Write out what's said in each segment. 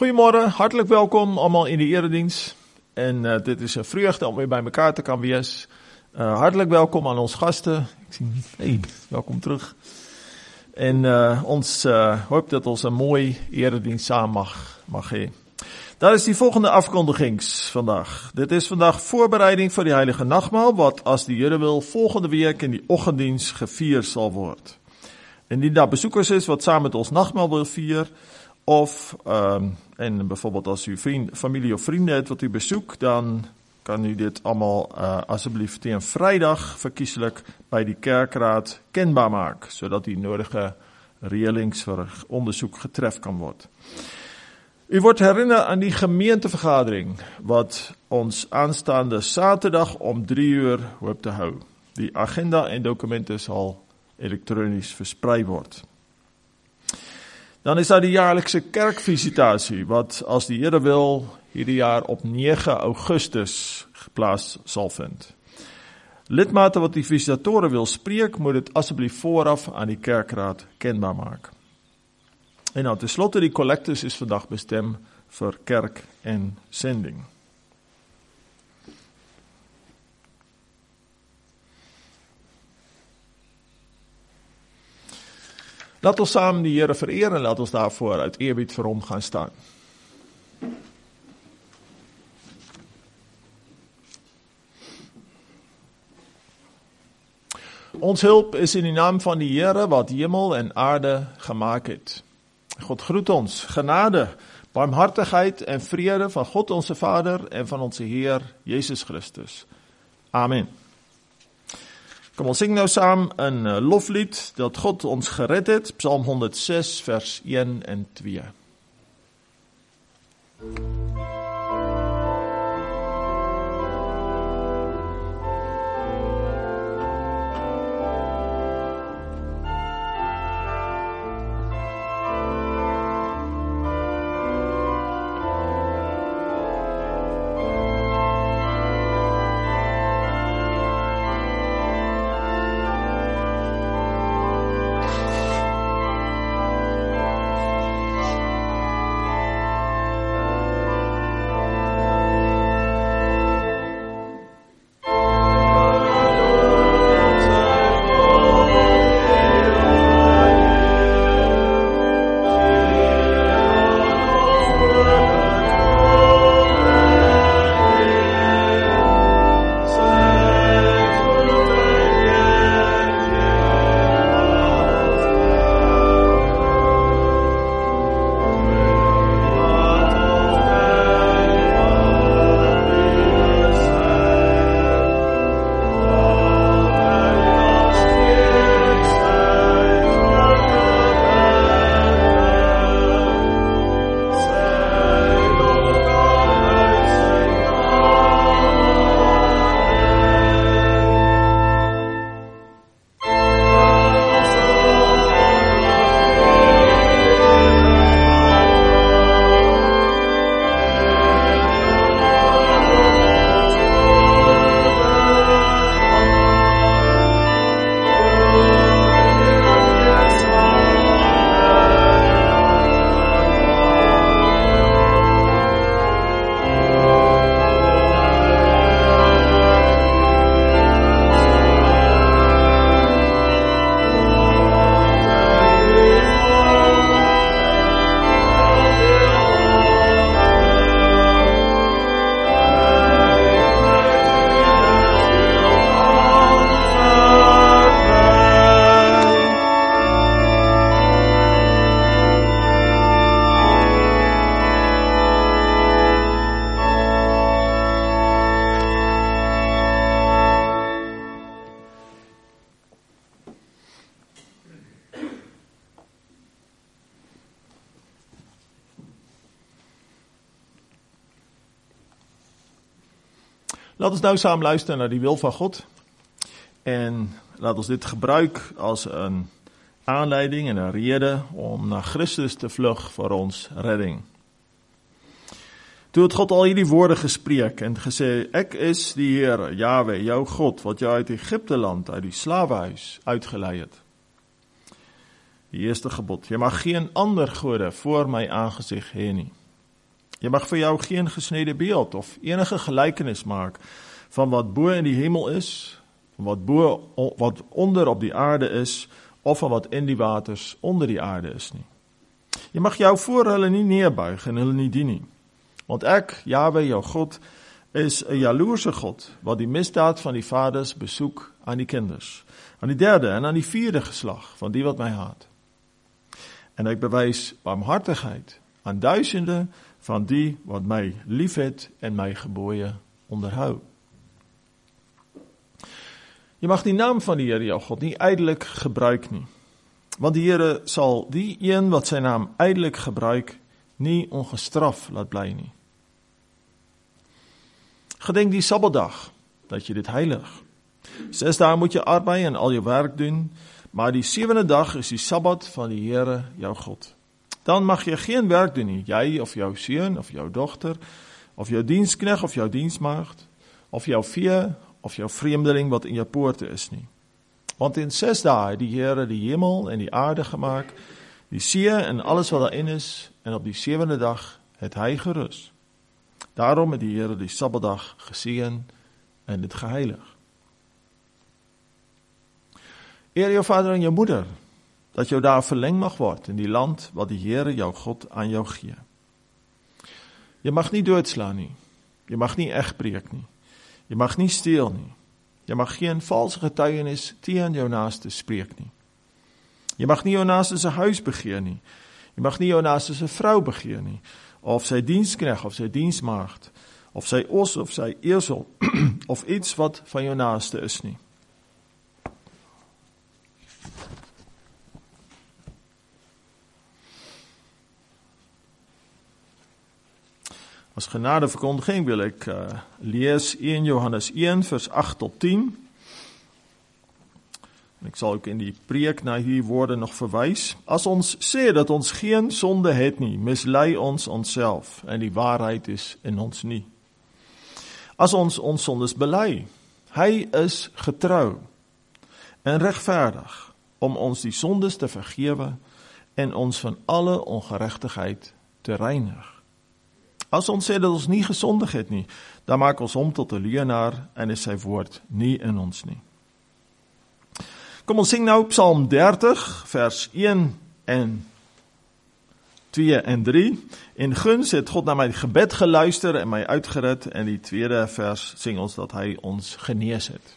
Goedemorgen, hartelijk welkom allemaal in de eredienst. En dit is een vreugde om weer bij elkaar te kan wees. Hartelijk welkom aan onze gasten. Ik zie hey, welkom terug. En hoop dat ons een mooi eredienst samen mag geven. Daar is die volgende afkondigings vandaag. Dit is vandaag voorbereiding voor die heilige nachtmaal, wat als de Here wil volgende week in die ochtenddienst gevierd zal worden. En die daar bezoekers is wat samen met ons nachtmaal wil vieren, of en bijvoorbeeld als u familie of vrienden hebt wat u bezoekt, dan kan u dit allemaal alsjeblieft een vrijdag verkiezelijk bij die kerkraad kenbaar maken, zodat die nodige regelings voor onderzoek getreft kan worden. U wordt herinnerd aan die gemeentevergadering, wat ons aanstaande zaterdag om 3:00 hoop te houden. Die agenda en documenten zal elektronisch verspreid worden. Dan is daar de jaarlijkse kerkvisitatie, wat als de Here wil, ieder jaar op 9 augustus geplaatst zal vinden. Lidmaten wat die visitatoren wil spreken, moet het alsjeblieft vooraf aan die kerkraad kenbaar maken. En nou, tenslotte, die collectus is vandaag bestemd voor kerk en zending. Laat ons samen die Here vereren en laat ons daarvoor uit eerbied voor hom gaan staan. Ons hulp is in de naam van die Here wat hemel en aarde gemaakt heeft. God groet ons, genade, barmhartigheid en vrede van God onze Vader en van onze Heer Jezus Christus. Amen. Kom, ons zingen nou samen een loflied dat God ons gered heeft, Psalm 106, vers 1 en 2. Laat ons nou samen luisteren naar die wil van God. En laat ons dit gebruiken als een aanleiding en een reden om naar Christus te vlug voor ons redding. Toen het God al hierdie woorden gesprek en gesê, ek is die Heere, Yahweh, jou God, wat jou uit Egypte land, uit die slavenhuis uitgeleid het. Die eerste gebod, jy mag geen ander gode voor my aangezicht hê nie. Jy mag vir jou geen gesnede beeld of enige gelykenis maak van wat bo in die hemel is, van wat onder op die aarde is, of van wat in die waters onder die aarde is nie. Jy mag jou voor hulle nie neerbuig en hulle nie dien nie. Want ek, Jahwe, jou God, is 'n jaloerse God, wat die misdaad van die vaders besoek aan die kinders, aan die derde en aan die vierde geslag van die wat my haat. En ek bewys barmhartigheid aan duisende van die wat my liefhet en my gebooie onderhou. Jy mag die naam van die Here jou God nie ydelik gebruik nie, want die Here sal die een wat sy naam ydelik gebruik nie ongestraf laat bly nie. Gedenk die Sabbatdag, dat jy dit heilig. 6 dae moet jy arbei en al jou werk doen, maar die 7de dag is die Sabbat van die Here jou God. Dan mag jy geen werk doen nie, jy of jou seun of jou dogter, of jou diensknegt of jou diensmaagd, of jou vee of jou vreemdeling wat in jou poorte is nie. Want in 6 dae het die Here die hemel en die aarde gemaak, die see en alles wat daarin is, en op die 7de dag het hy gerus. Daarom het die Here die Sabbatdag geseën en dit geheilig. Eer jou vader en jou moeder, dat jou daar verleng mag word in die land wat die Here jou God aan jou gee. Jy mag nie doodslaan nie, jy mag nie egbreek nie, jy mag nie steel nie, jy mag geen valse getuienis teen jou naaste spreek nie. Jy mag nie jou naaste se huis begeer nie, jy mag nie jou naaste se vrou begeer nie, of sy diensknegt of sy diensmaagd, of sy os of sy esel, of iets wat van jou naaste is nie. As genadeverkondiging wil ek lees 1 Johannes 1 vers 8 tot 10. En ek sal ook in die preek na hierdie woorde nog verwys. As ons sê dat ons geen sonde het nie, mislei ons onsself en die waarheid is in ons nie. As ons sondes bely, hy is getrou en regverdig om ons die sondes te vergewe en ons van alle ongeregtigheid te reinig. As ons sê dat ons nie gesondig het nie, dan maak ons hom tot 'n leienaar en is sy woord nie in ons nie. Kom ons sing nou Psalm 30, vers 1 en 2 en 3. In guns het God na my gebed geluister en my uitgered, en die tweede vers sing ons dat hy ons genees het.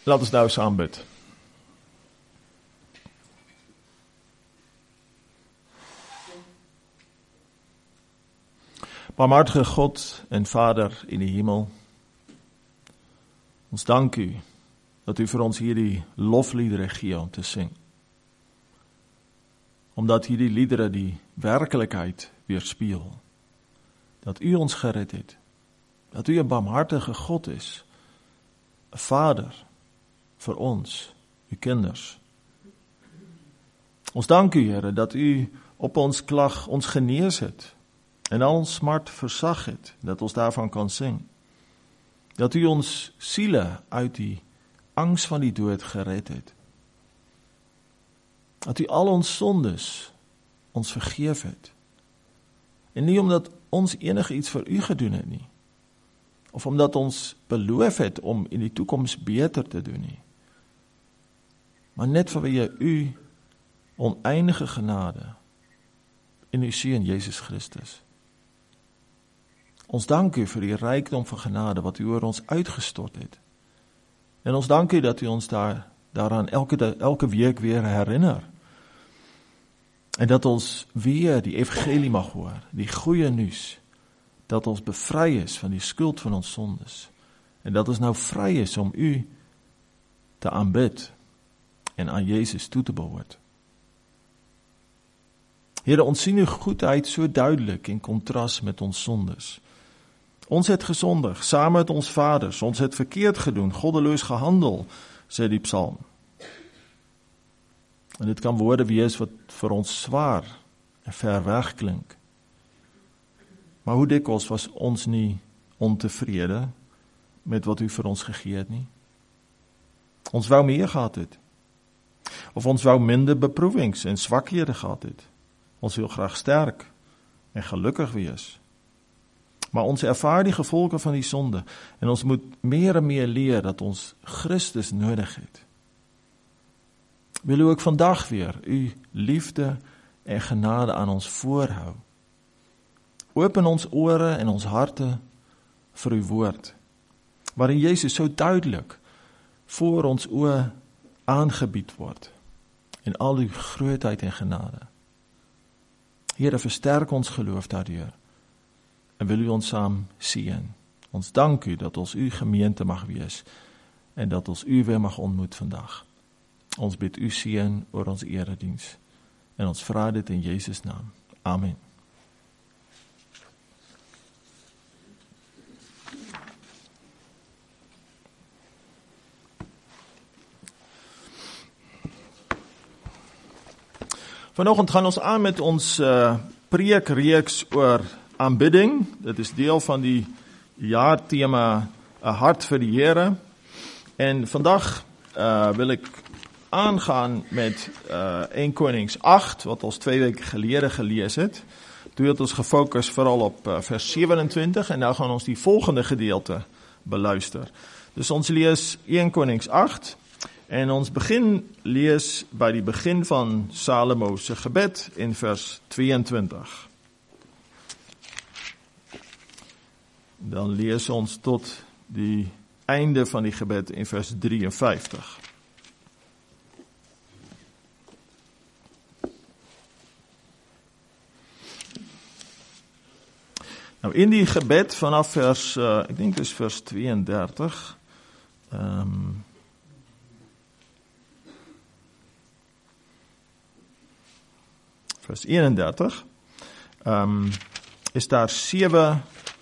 Laat ons nou saam bid. Barmhartige God en Vader in die hemel, ons dank u dat u vir ons hierdie lofliedere gee om te sing. Omdat hierdie liedere die werklikheid weerspieël. Dat u ons gered het. Dat u 'n barmhartige God is. 'n Vader vir ons, uw kinders. Ons dank u, Here, dat u op ons klag ons genees het en al ons smart versag het, dat ons daarvan kan sing. Dat u ons siele uit die angs van die dood gered het. Dat u al ons sondes ons vergeef het. En nie omdat ons enige iets vir u gedoen het nie, of omdat ons beloof het om in die toekoms beter te doen nie, maar net vanweë u oneindige genade in uw Seun Jezus Christus. Ons dank u vir die rykdom van genade wat u oor ons uitgestort het. En ons dank u dat u ons daaraan elke week weer herinner. En dat ons weer die evangelie mag hoor, die goeie nuus, dat ons bevry is van die skuld van ons sondes. En dat ons nou vry is om u te aanbid en aan Jezus toe te behoort. Here, ons sien uw goedheid so duidelik in kontras met ons sondes. Ons het gesondig, saam met ons vaders, ons het verkeerd gedoen, goddeloos gehandel, sê die psalm. En dit kan woorde wees wat vir ons swaar en ver weg klink. Maar hoe dikwels was ons nie ontevrede met wat u vir ons gegee het nie? Ons wou meer gehad het. Of ons wou minder beproewings en swakhede gehad het. Ons wil graag sterk en gelukkig wees. Maar ons ervaar die gevolge van die sonde en ons moet meer en meer leer dat ons Christus nodig het. Wil u ook vandag weer u liefde en genade aan ons voorhou. Open ons ore en ons harte vir uw woord, waarin Jezus so duidelik voor ons oë aangebied word, in al uw grootheid en genade. Here, versterk ons geloof daardeur, en wil u ons saam seën. Ons dank u dat ons uw gemeente mag wees, en dat ons u weer mag ontmoet vandag. Ons bid u seën oor ons erediens, en ons vra dit in Jezus naam. Amen. Vanoggend gaan ons aan met ons preekreeks oor aanbidding. Dit is deel van die jaarthema 'n hart vir die Here. En vandag wil ek aangaan met 1 Konings 8, wat ons 2 weke gelede gelees het. Toe het ons gefokus vooral op vers 27 en nou gaan ons die volgende gedeelte beluister. Dus ons lees 1 Konings 8 en ons lees by die begin van Salomo se gebed in vers 22. Dan lees ons tot die einde van die gebed in vers 53. Nou in die gebed vanaf vers, ek dink dis vers 32, vers 31, is daar 7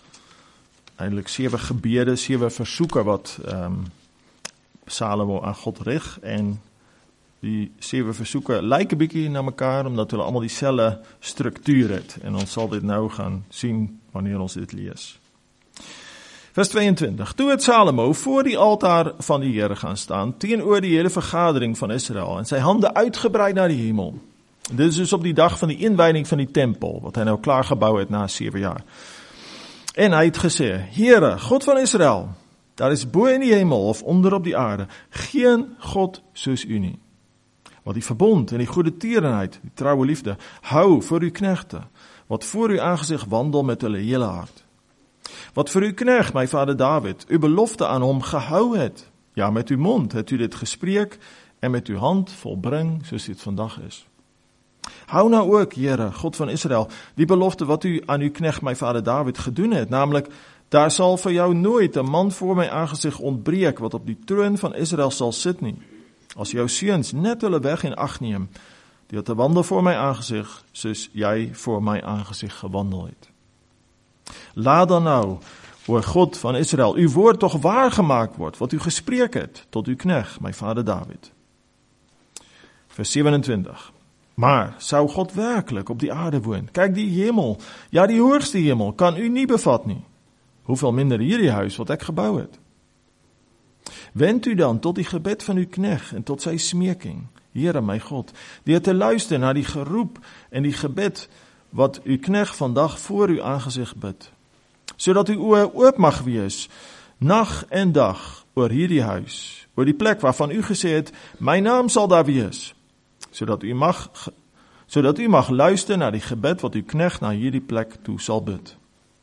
gebede, 7 versoeke wat Salomo aan God rig, en die 7 versoeke lyk 'n bietjie na mekaar, omdat hulle almal dieselfde struktuur het, en ons sal dit nou gaan sien wanneer ons dit lees. Vers 22, toe het Salomo voor die altaar van die Here gaan staan, teenoor die hele vergadering van Israel, en sy hande uitgebrei na die hemel. Dit is dus op die dag van die inwyding van die tempel, wat hy nou klaar gebou het na 7 jaar. En hy het gesê, Here, God van Israel, daar is bo in die hemel of onder op die aarde, geen God soos u nie. Wat die verbond en die goeie tierenheid, die troue liefde, hou vir uw knegte, wat voor uw aangezicht wandel met hulle hele hart. Wat vir uw knegt, my vader David, uw belofte aan hom gehou het, Ja, met uw mond het u dit gespreek en met uw hand volbring soos dit vandag is. Hou nou ook, Here, God van Israel, die belofte wat u aan uw knecht, my vader David, gedoen het, naamlik, daar sal vir jou nooit 'n man voor my aangesig ontbreek, wat op die troon van Israel sal sit nie. As jou seuns net hulle weg in ag neem, die te wandel voor my aangesig, soos jy voor my aangesig gewandel het. Laat dan nou, o God van Israel, uw woord toch waargemaak word, wat u gespreek het, tot uw knecht, my vader David. Vers 27. Maar sou God werklik op die aarde woon? Kyk, die hemel, ja die hoogste hemel, kan u nie bevat nie. Hoeveel minder hierdie huis wat ek gebou het. Wend u dan tot die gebed van uw knecht en tot sy smeking, Here my God, deur te luister na die geroep en die gebed wat uw knecht vandag voor uw aangesig bid, sodat uw oë oop mag wees, nag en dag, oor hierdie huis, oor die plek waarvan u gesê het, my naam sal daar wees, sodat u mag luister na die gebed wat uw knecht na hierdie plek toe sal bid.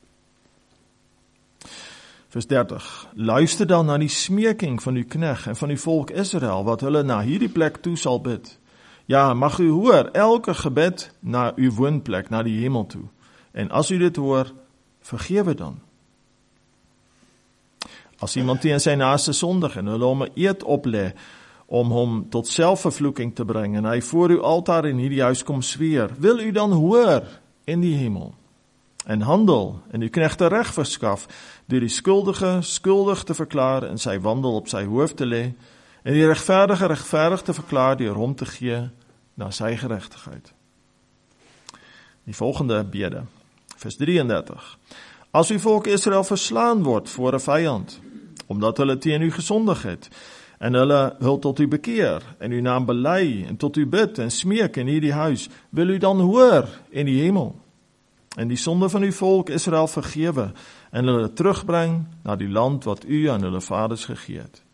Vers 30. Luister dan na die smeking van uw knecht en van uw volk Israel, wat hulle na hierdie plek toe sal bid. Ja, mag u hoor elke gebed na uw woonplek, na die hemel toe. En as u dit hoor, vergewe dan. As iemand teen sy naaste sondig en hulle hom 'n eed oplê, om hom tot selfvervloeking te bring, en hy voor uw altaar in hierdie huis kom sweer, wil u dan hoor in die hemel, en handel, en uw knegte reg verskaf, deur die skuldige skuldig te verklaar, en sy wandel op sy hoof te lê, en die regverdige regverdig te verklaar, deur hom te gee na sy geregtigheid. Die volgende bede, vers 33. As uw volk Israel verslaan word voor 'n vyand, omdat hulle teen u gesondig het, en hulle hul tot u bekeer, en uw naam bely, en tot u bid, en smeek in hierdie huis, wil u dan hoor in die hemel, en die sonde van uw volk Israel vergewe, en hulle terugbring na die land wat u aan hulle vaders gegee het.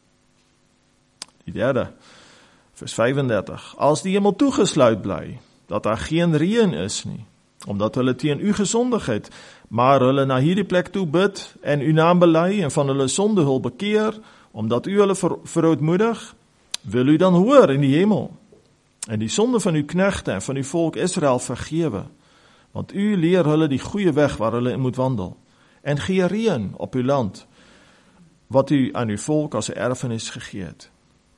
Die derde, vers 35. As die hemel toegesluit bly, dat daar geen reën is nie, omdat hulle teen u gesondig het, maar hulle na hierdie plek toe bid, en uw naam bely, en van hulle sonde hul bekeer, omdat u hulle verootmoedig, wil u dan hoor in die hemel, en die sonde van uw knegte en van uw volk Israel vergewe, want u leer hulle die goeie weg waar hulle in moet wandel, en gee reën op uw land, wat u aan uw volk as 'n erfenis gegee het.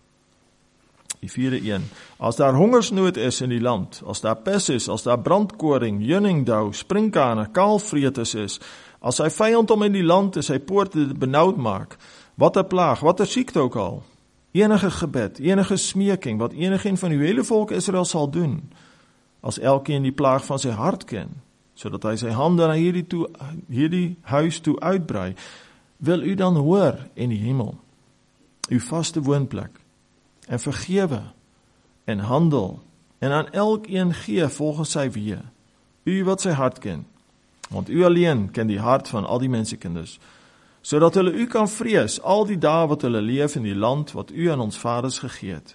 Die vierde een, as daar hongersnood is in die land, as daar pes is, as daar brandkoring, heuningdou, sprinkane, kaalvretes is, as sy vyand om in die land en sy poorte benoud maak, wat 'n plaag, wat 'n siekte ook al, enige gebed, enige smeking, wat enigeen van uw hele volk Israel sal doen, as elkeen die plaag van sy hart ken, sodat hy sy hande na hierdie huis toe uitbrei, wil u dan hoor in die hemel, uw vaste woonplek, en vergewe, en handel, en aan elkeen gee volgens sy weë, u wat sy hart ken, want u alleen ken die hart van al die mensekinders, sodat hulle u kan vrees al die dae wat hulle leef in die land wat u aan ons vaders gegee het.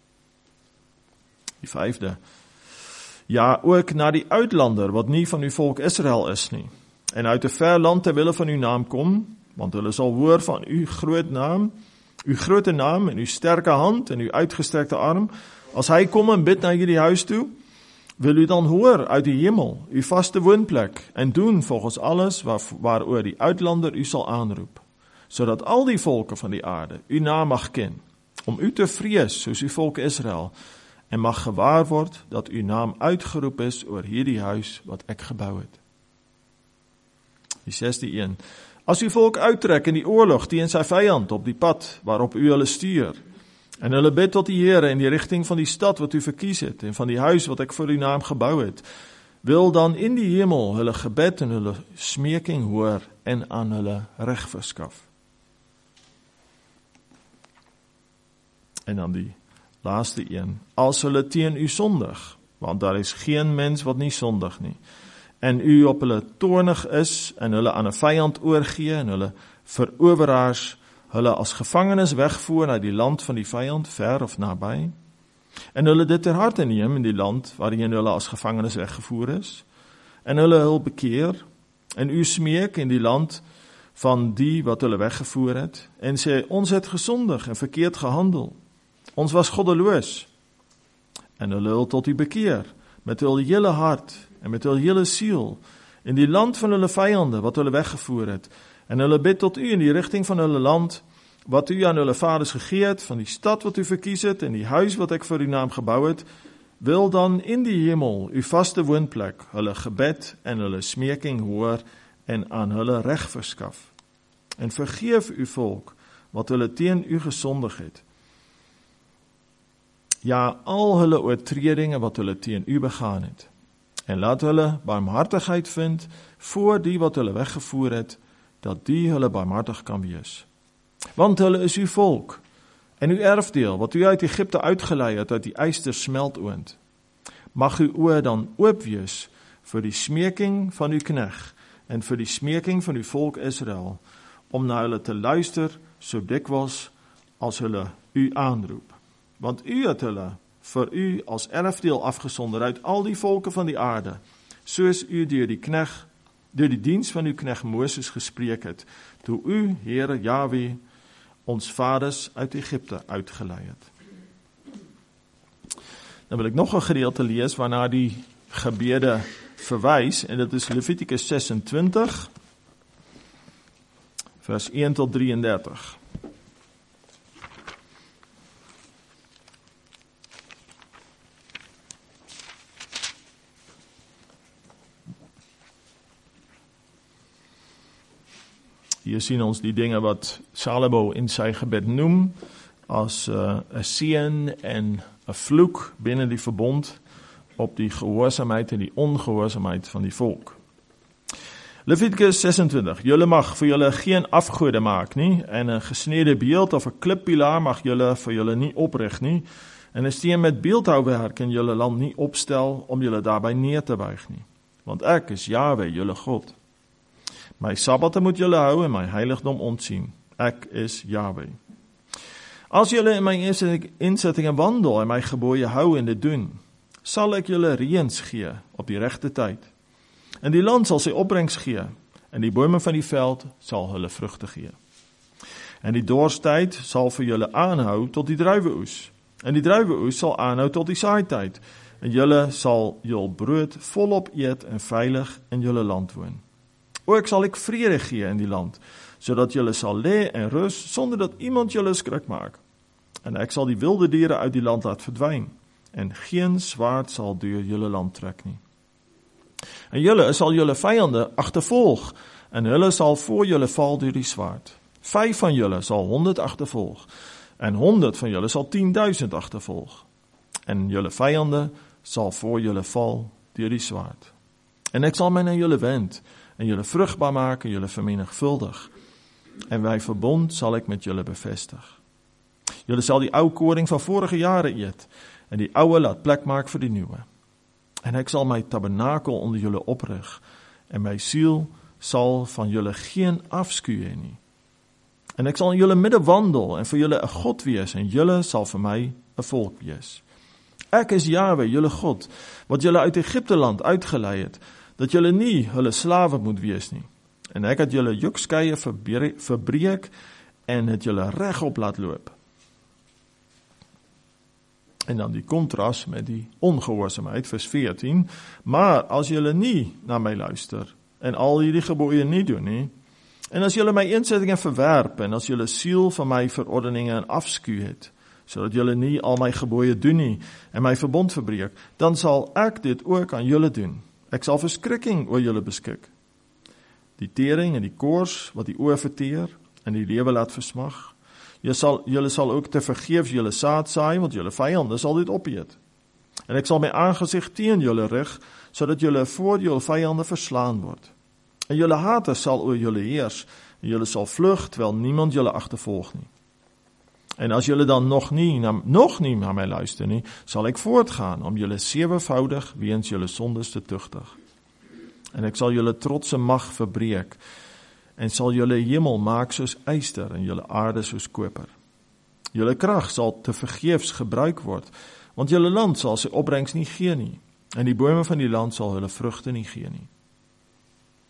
Die vyfde, ja, ook na die uitlander wat nie van uw volk Israel is nie, en uit 'n ver land ter wille van uw naam kom, want hulle sal hoor van uw grote naam en uw sterke hand en uw uitgestrekte arm, as hy kom en bid na hierdie huis toe, wil u dan hoor uit die hemel, uw vaste woonplek, en doen volgens alles waaroor die uitlander u sal aanroep, sodat al die volke van die aarde uw naam mag ken, om u te vrees soos uw volk Israel, en mag gewaar word dat uw naam uitgeroep is oor hierdie huis wat ek gebou het. Die 6de een, as uw volk uittrek in die oorlog teen sy vyand op die pad waarop u hulle stuur, en hulle bid tot die Here in die rigting van die stad wat u verkies het, en van die huis wat ek vir uw naam gebou het, wil dan in die hemel hulle gebed en hulle smeking hoor en aan hulle reg verskaf. En dan die laaste een, as hulle teen u sondig, want daar is geen mens wat nie sondig nie, en u op hulle toornig is, en hulle aan 'n vyand oorgee, en hulle veroweraars hulle as gevangenes wegvoer na die land van die vyand, ver of naby, en hulle dit ter harte neem in die land waarin hulle as gevangenes weggevoer is, en hulle hul bekeer, en u smeek in die land van die wat hulle weggevoer het, en sê, ons het gesondig en verkeerd gehandel. Ons was goddeloos. En hulle wil tot u bekeer, met hul hele hart en met hul hele siel, in die land van hulle vyande wat hulle weggevoer het, en hulle bid tot u in die rigting van hulle land, wat u aan hulle vaders gegee het, van die stad wat u verkies het, en die huis wat ek vir uw naam gebou het, wil dan in die hemel, uw vaste woonplek, hulle gebed en hulle smeking hoor, en aan hulle reg verskaf. En vergeef uw volk, wat hulle teen u gesondig het. Ja, al hulle oortredinge wat hulle teen u begaan het. En laat hulle barmhartigheid vind voor die wat hulle weggevoer het, dat die hulle barmhartig kan wees. Want hulle is uw volk, en uw erfdeel, wat u uit Egypte uitgelei het, uit die yster smeltoond. Mag uw oor dan oop wees vir die smeking van uw knegt, en vir die smeking van uw volk Israel, om na hulle te luister, so dikwels as hulle u aanroep. Want u het hulle vir u as erfdeel afgesonder uit al die volke van die aarde, soos u deur die diens van uw knegt Moses gespreek het, toe u, Here Jahwe, ons vaders uit Egypte uitgelei het. Dan wil ek nog 'n gedeelte lees waarna die gebede verwys, en dit is Levitikus 26, vers 1 tot 33. Hier sien ons die dinge wat Salomo in sy gebed noem as 'n seën en 'n vloek binne die verbond op die gehoorsaamheid en die ongehoorsaamheid van die volk. Levitikus 26, julle mag vir julle geen afgode maak nie, en 'n gesnede beeld of 'n klippilaar mag julle vir julle nie oprig nie, en 'n steen met beeldhouwerk in julle land nie opstel om julle daarby neer te buig nie. Want ek is Jahwe, julle God. My sabbate moet julle hou en my heiligdom ontsien. Ek is Jahwe. As julle in my insettinge wandel en my gebooie hou en dit doen, sal ek julle reëns gee op die regte tyd. En die land sal sy opbrengs gee, en die bome van die veld sal hulle vrugte gee. En die dorstyd sal vir julle aanhou tot die druiweoes, en die druiweoes sal aanhou tot die saaityd, en julle sal jul brood volop eet en veilig in julle land woon. Ook sal ek vrede gee in die land, sodat julle sal lê en rus, sonder dat iemand julle skrik maak. En ek sal die wilde diere uit die land laat verdwyn, en geen swaard sal deur julle land trek nie. En julle sal julle vyande agtervolg, en hulle sal voor julle val deur die swaard. 5 van julle sal 100 agtervolg, en 100 van julle sal 10.000 agtervolg. En julle vyande sal voor julle val deur die swaard. En ek sal my na julle wend, en julle vrugbaar maak en julle vermenigvuldig. En my verbond sal ek met julle bevestig. Julle sal die ou koring van vorige jare eet, en die ouwe laat plek maak vir die nuwe. En ek sal my tabernakel onder julle oprig, en my siel sal van julle geen afskuw hê nie. En ek sal in julle midde wandel, en vir julle 'n God wees, en julle sal vir my 'n volk wees. Ek is Jahwe, julle God, wat julle uit Egypte land uitgelei het, dat julle nie hulle slawe moet wees nie. En ek het julle jokskeie verbreek, en het julle regop laat loop. En dan die kontras met die ongehoorsaamheid, vers 14. Maar as julle nie na my luister, en al hierdie gebooie nie doen nie, en as julle my insettinge verwerp, en as julle siel van my verordeninge in afskuw het, sodat julle nie al my gebooie doen nie, en my verbond verbreek, dan sal ek dit ook aan julle doen. Ek sal verskrikking oor julle beskik. Die tering en die koors wat die oë verteer, en die lewe laat versmag. Julle sal ook te vergeefs julle saad saai, want julle vyande sal dit opeet. En ek sal my aangesig teen julle rig, sodat julle voor julle vyande verslaan word. En julle haters sal oor julle heers, en julle sal vlug, terwyl niemand julle agtervolg nie. En as julle dan nog nie na my luister nie, sal ek voortgaan om julle 7voudig weens julle sondes te tugtig. En ek sal julle trotse mag verbreek, en sal julle hemel maak soos yster en julle aarde soos koper. Julle krag sal te vergeefs gebruik word, want julle land sal sy opbrengs nie gee nie, en die bome van die land sal hulle vrugte nie gee nie.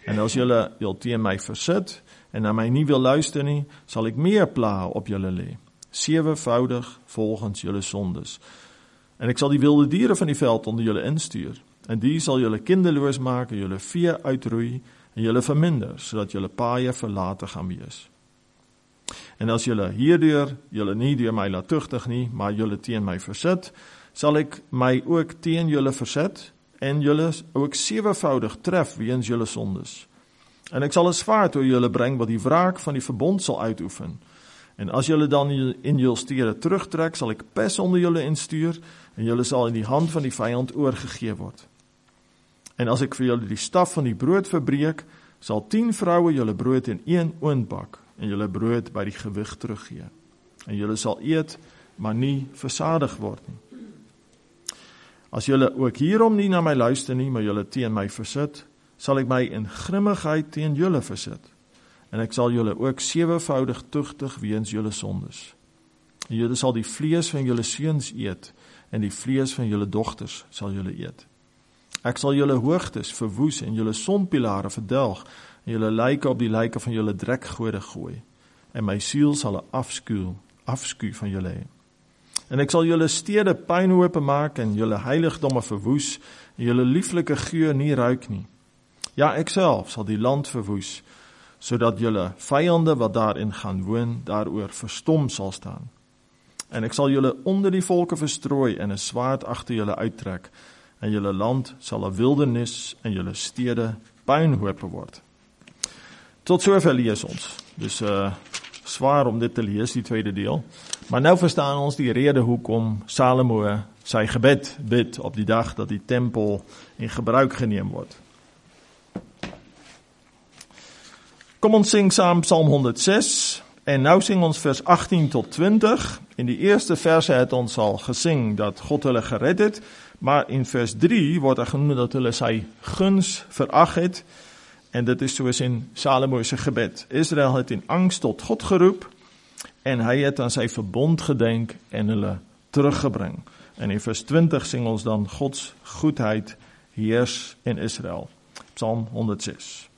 En as julle teen my versit en na my nie wil luister nie, sal ek meer plaae op julle lê, 7voudig volgens julle sondes. En ek sal die wilde diere van die veld onder julle instuur, en die sal julle kinderloos maak, en julle vee uitroei, en julle verminder, sodat julle paaie verlate gaan wees. En as julle hierdeur, julle nie deur my laat tugtig nie, maar julle teen my versit, sal ek my ook teen julle versit, en julle ook 7voudig tref weens julle sondes. En ek sal 'n swaard oor julle bring, wat die wraak van die verbond sal uitoefen. En as julle dan in julle stede terugtrek, sal ek pes onder julle instuur, en julle sal in die hand van die vyand oorgegee word. En as ek vir julle die staf van die brood verbreek, sal 10 vroue julle brood in 1 oond bak, en julle brood by die gewig teruggee. En julle sal eet, maar nie versadig word nie. As julle ook hierom nie na my luister nie, maar julle teen my versit, sal ek my in grimmigheid teen julle versit. En ek sal julle ook 7voudig tugtig weens julle sondes. En julle sal die vlees van julle seuns eet, en die vlees van julle dogters sal julle eet. Ek sal julle hoogtes verwoes en julle sonpilare verdelg, en julle lyke op die lyke van julle drekgode gooi. En my siel sal 'n afskuw van julle hê. En ek sal julle stede pynhope maak en julle heiligdomme verwoes, en julle lieflike geur nie ruik nie. Ja, ek self sal die land verwoes, sodat julle vyande wat daarin gaan woon, daaroor verstom sal staan. En ek sal julle onder die volke verstrooi en 'n swaard agter julle uittrek, en julle land sal 'n wildernis en julle stede puinhope word. Tot sover lees ons. Dus swaar om dit te lees, die tweede deel. Maar nou verstaan ons die rede hoekom Salomo sy gebed bid op die dag dat die tempel in gebruik geneem word. Kom ons sing saam Psalm 106, en nou sing ons vers 18 tot 20. In die eerste verse het ons al gesing dat God hulle gered het, maar in vers 3 word genoem dat hulle sy guns verag het, en dit is soos in Salomo se gebed. Israel het in angs tot God geroep, en hy het aan sy verbond gedenk en hulle teruggebring. En in vers 20 sing ons dan Gods goedheid heers in Israel. Psalm 106.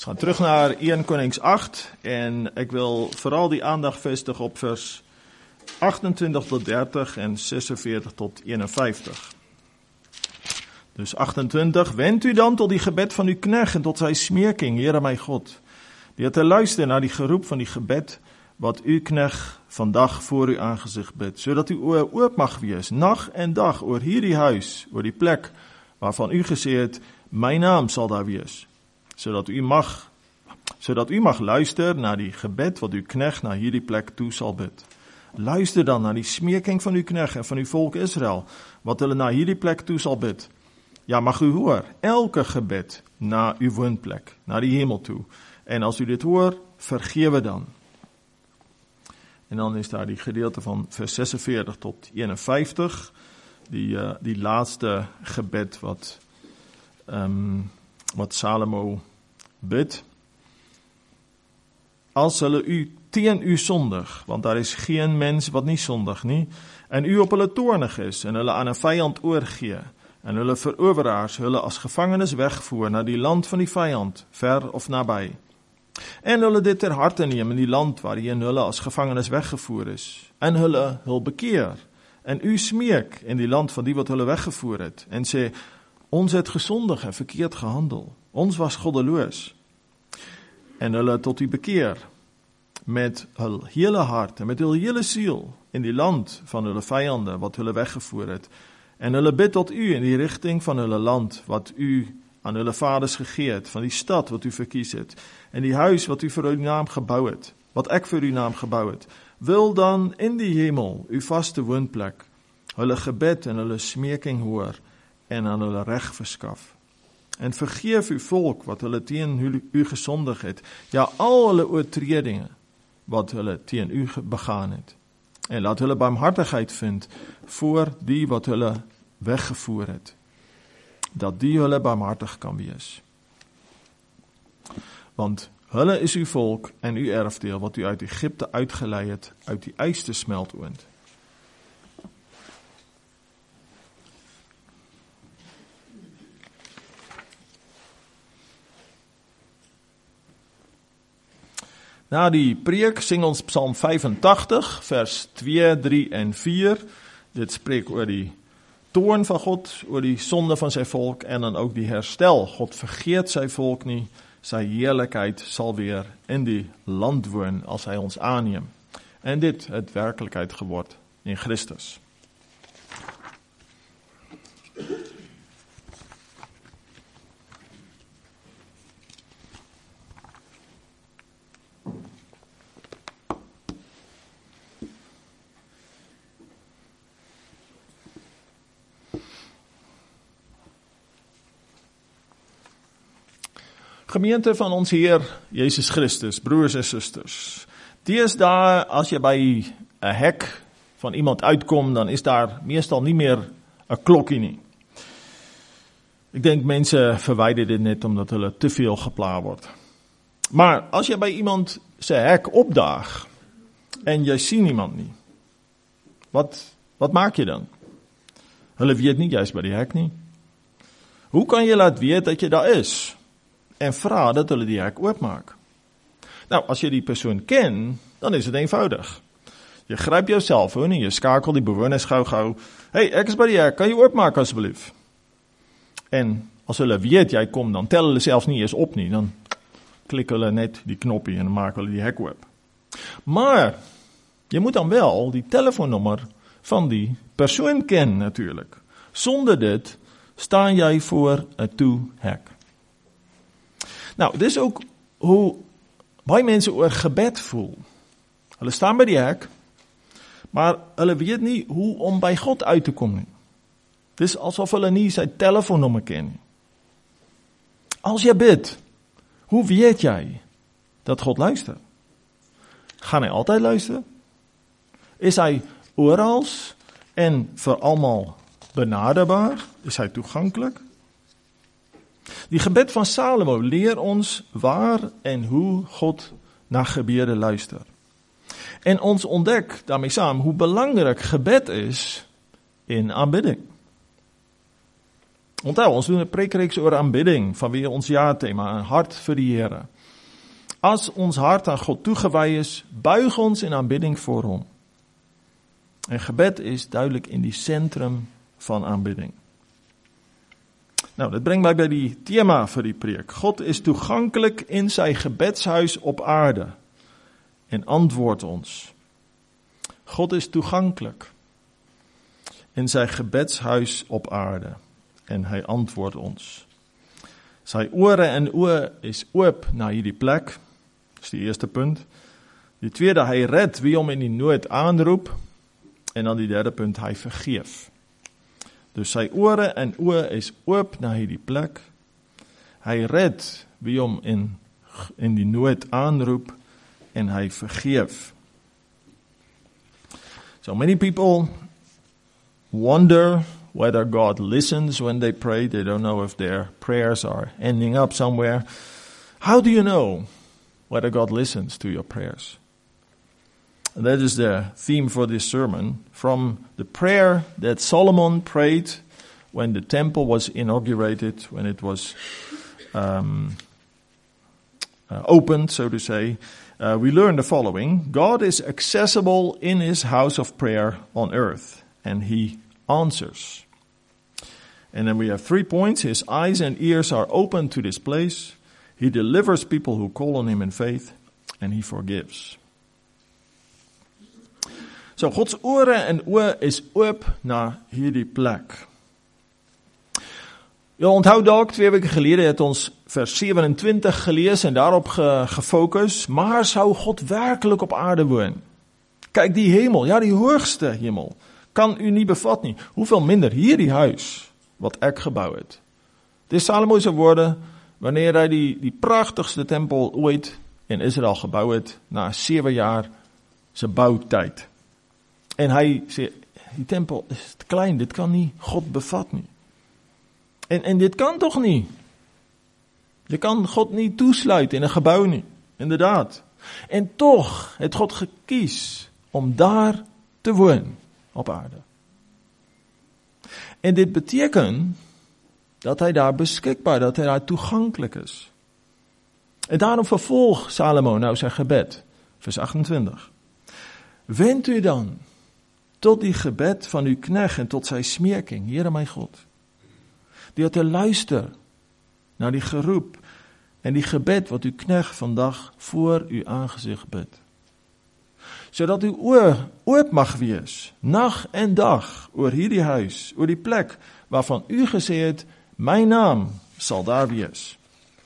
We gaan terug naar 1 Konings 8 en ik wil vooral die aandacht vestigen op vers 28 tot 30 en 46 tot 51. Dus 28, wend u dan tot die gebed van uw knecht en tot zijn smeeking, Heere mijn God. Die te luisteren naar die geroep van die gebed, wat uw knecht vandag voor uw aangezicht bidt. Zodat uw oor oop mag wees, nacht en dag, oor hierdie huis, oor die plek, waarvan u gesê het, mijn naam zal daar wees. Zodat u mag luisteren naar die gebed, wat uw knecht naar hierdie plek toe zal bid. Luister dan naar die smeeking van uw knecht en van uw volk Israël, wat hulle naar hierdie plek toe zal bid. Ja, mag u hoor, elke gebed naar uw woonplek, naar die hemel toe. En als u dit hoort, vergewe dan. En dan is daar die gedeelte van vers 46 tot 51, die laatste gebed wat Salomo bidt. Als hulle u teen u sondig, want daar is geen mens wat nie sondig nie, en u op hulle toornig is, en hulle aan 'n vyand oorgee, en hulle veroveraars hulle as gevangenes wegvoer na die land van die vyand, ver of naby. En hulle dit ter harte neem in die land waarin hulle as gevangenes weggevoer is, en hulle hul bekeer, en u smeek in die land van die wat hulle weggevoer het, en sê, ons het gesondig en verkeerd gehandel, ons was goddeloos, en hulle tot u bekeer, met hul hele hart en met hul hele siel, in die land van hulle vyande wat hulle weggevoer het, en hulle bid tot u in die rigting van hulle land, wat u aan hulle vaders gegee het, van die stad wat u verkies het, en die huis wat u vir uw naam gebou het, wat ek vir uw naam gebou het, wil dan in die hemel, uw vaste woonplek, hulle gebed en hulle smeeking hoor, en aan hulle reg verskaf. En vergeef uw volk, wat hulle teen u gesondig het, ja, al hulle oortredinge, wat hulle teen u begaan het. En laat hulle barmhartigheid vind, voor die wat hulle weggevoer het, dat die hulle barmhartig kan wees. Want hulle is uw volk en uw erfdeel, wat u uit Egypte uitgelei het, uit die yste smeltoond. Na die preek sing ons Psalm 85, vers 2, 3 en 4. Dit spreek oor die toorn van God, oor die sonde van sy volk en dan ook die herstel. God vergeet sy volk nie, sy heerlikheid sal weer in die land woon as hy ons aanneem. En dit het werklikheid geword in Christus. Gemeente van ons Heer Jezus Christus, broers en susters. Deesdae, as jy by 'n hek van iemand uitkom, dan is daar meestal nie meer 'n klokkie nie. Ek dink mense verwyder dit net omdat hulle te veel gepla word. Maar as jy by iemand se hek opdaag en jy sien iemand nie, wat maak jy dan? Hulle weet nie jy's by die hek nie. Hoe kan jy laat weet dat jy daar is? En vra dat hulle die hek oopmaak. Nou, as jy die persoon ken, dan is dit eenvoudig. Jy gryp jou selfoon en jy skakel die bewoners gou. Hey, ek is by die hek, kan jy oopmaak asseblief? En as hulle weet jy kom, dan tel hulle selfs nie eens op nie, dan klik hulle net die knoppie en maak hulle die hek oop. Maar, jy moet dan wel die telefoonnommer van die persoon ken natuurlijk. Sonder dit staan jy voor 'n toe-hek. Nou, dis ook hoe baie mense oor gebed voel. Hulle staan by die hek, maar hulle weet nie hoe om by God uit te kom nie. Dis asof hulle nie sy telefoonnommer ken nie. As jy bid, hoe weet jy dat God luister? Gaan hy altyd luister? Is hy oral en vir almal benaderbaar? Is hy toeganklik? Die gebed van Salomo leer ons waar en hoe God na gebede luister. En ons ontdek daarmee saam hoe belangrik gebed is in aanbidding. Onthou, ons doen 'n preekreeks oor aanbidding, vanweë ons jaartema, 'n hart vir die Here. As ons hart aan God toegewy is, buig ons in aanbidding voor hom. En gebed is duidelik in die sentrum van aanbidding. Nou, dit bring my by die tema vir die preek. God is toeganklik in sy gebedshuis op aarde en antwoord ons. God is toeganklik in sy gebedshuis op aarde en hy antwoord ons. Sy ore en oë is oop na hierdie plek. Dis die eerste punt. Die tweede, hy red wie hom in die nood aanroep. En dan die derde punt, hy vergeef. Dus sy ore en oë is oop na hierdie plek. Hy red wie hom in die nood aanroep en hy vergeef. So many people wonder whether God listens when they pray. They don't know if their prayers are ending up somewhere. How do you know whether God listens to your prayers? And that is the theme for this sermon, from the prayer that Solomon prayed when the temple was inaugurated, when it was opened, so to say. We learn the following: God is accessible in his house of prayer on earth, and he answers. And then we have 3 points. His eyes and ears are open to this place. He delivers people who call on him in faith, and he forgives. So, Gods ore en oë is oop na hierdie plek. Ja, onthou dalk 2 weke gelede het ons vers 27 gelees en daarop gefokus. Maar sou God werkelijk op aarde woon? Kyk, die hemel, ja, die hoogste hemel, kan u nie bevat nie. Hoeveel minder hierdie huis wat ek gebou het. Dis Salomo se woorde wanneer hy die pragtigste tempel ooit in Israel gebou het na 7 jaar se boutyd. En hy sê, die tempel is te klein, dit kan nie God bevat nie. En dit kan toch nie? Je kan God nie toesluit in 'n gebou nie, inderdaad. En toch het God gekies om daar te woon op aarde. En dit beteken dat hy daar beskikbaar, dat hy daar toeganklik is. En daarom vervolg Salomo nou sy gebed, vers 28. Wend u dan tot die gebed van uw knegt en tot sy smeking, Here my God, deur te luister na die geroep en die gebed wat uw knegt vandag voor uw aangezicht bid. Sodat uw oor oop mag wees, nag en dag, oor hierdie huis, oor die plek waarvan u gesê het, my naam sal daar wees.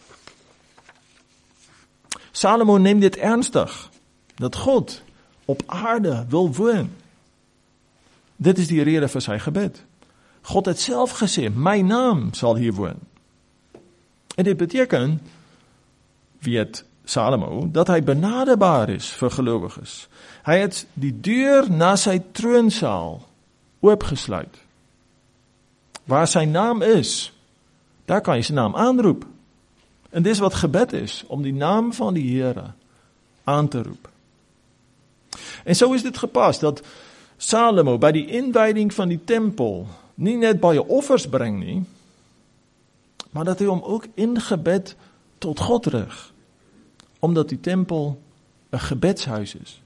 Salomo neemt dit ernstig, dat God op aarde wil woon. Dit is die rede vir sy gebed. God het self gesê, my naam sal hier woon. En dit beteken, weet Salomo, dat hy benaderbaar is vir gelowiges. Hy het die deur na sy troonsaal oopgesluit. Waar sy naam is, daar kan jy sy naam aanroep. En dis wat gebed is, om die naam van die Here aan te roep. En so is dit gepas, dat Salomo by die inwyding van die tempel nie net baie offers bring nie, maar dat hy hom ook in gebed tot God rig, omdat die tempel 'n gebedshuis is.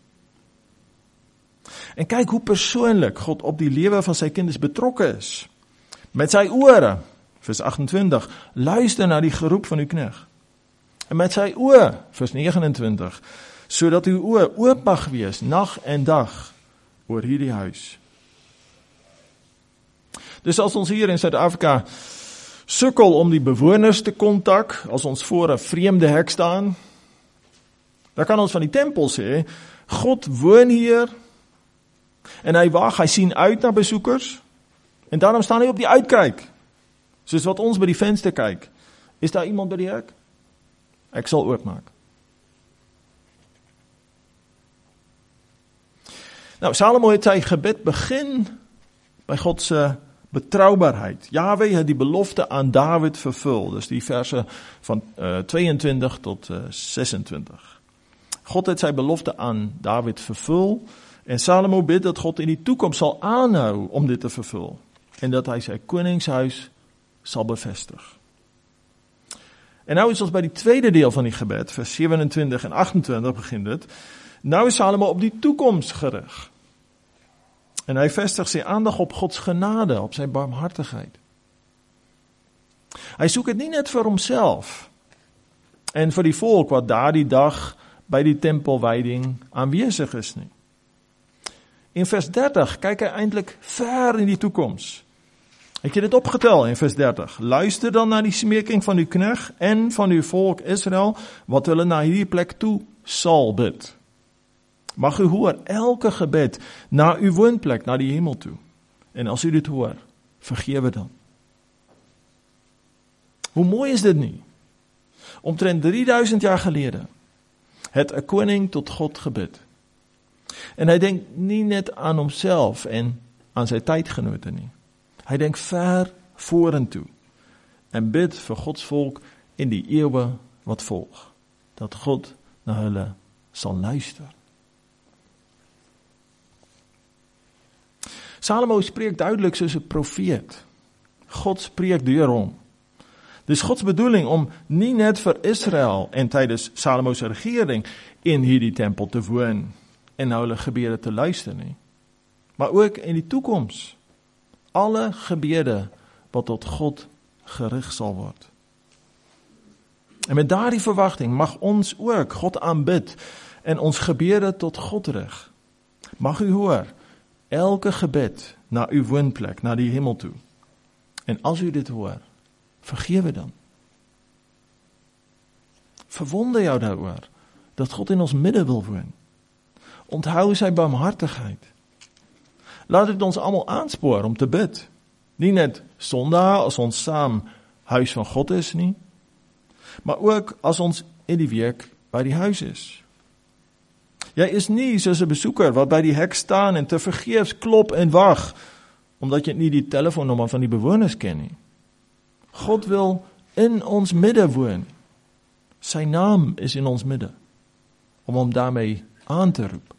En kyk hoe persoonlik God op die lewe van sy kinders betrokke is. Met sy ore, vers 28, luister na die geroep van uw knegt. En met sy oë, vers 29, sodat uw oë oop mag wees, nag en dag, oor hierdie huis. Dus as ons hier in Suid-Afrika sukkel om die bewoners te kontak, as ons voor 'n vreemde hek staan, dan kan ons van die tempel sê, God woon hier, en hy wag, hy sien uit na besoekers, en daarom staan hy op die uitkyk, soos wat ons by die venster kyk. Is daar iemand by die hek? Ek sal oopmaak. Nou, Salomo het sy gebed begin by God se betroubaarheid. Jahwe het die belofte aan David vervul. Dus die verse van 22 tot 26. God het sy belofte aan David vervul. En Salomo bid dat God in die toekoms sal aanhou om dit te vervul. En dat hy sy koningshuis sal bevestig. En nou is ons by die tweede deel van die gebed, vers 27 en 28 begin dit. Nou is Salomo op die toekoms gerig. En hy vestig sy aandag op Gods genade, op sy barmhartigheid. Hy soek dit nie net vir homself en vir die volk wat daardie dag by die tempelwyding aanwesig is nie. In vers 30 kyk hy eintlik ver in die toekoms. Ek het dit opgetel in vers 30. Luister dan na die smeking van uw knegt en van uw volk Israel, wat hulle na hierdie plek toe sal bid. Mag u hoor elke gebed na uw woonplek, na die hemel toe. En as u dit hoor, vergewe dan. Hoe mooi is dit nie? Omtrent 3000 jaar gelede het 'n koning tot God gebid. En hy denk nie net aan homself en aan sy tydgenote nie. Hy denk ver vorentoe en bid vir Gods volk in die eeuwe wat volg. Dat God na hulle sal luister. Salomo spreek duidelik soos 'n profeet. God spreek deur hom. Dis Gods bedoeling om nie net vir Israel en tydens Salomo se regering in hierdie tempel te woon en na hulle gebede te luister nie, maar ook in die toekoms. Alle gebede wat tot God gerig sal word. En met daardie verwagting mag ons ook God aanbid en ons gebede tot God rig. Mag u hoor elke gebed na uw woonplek, na die hemel toe. En as u dit hoor, vergewe dan. Verwonder jou daaroor dat God in ons midde wil woon. Onthou sy barmhartigheid. Laat dit ons allemaal aanspoor om te bid. Nie net Sondag as ons saam huis van God is nie, maar ook as ons in die week by die huis is. Jy is nie soos 'n besoeker wat by die hek staan en te vergeefs klop en wag, omdat jy nie die telefoonnommer van die bewoners ken nie. God wil in ons midde woon. Sy naam is in ons midde, om hom daarmee aan te roep.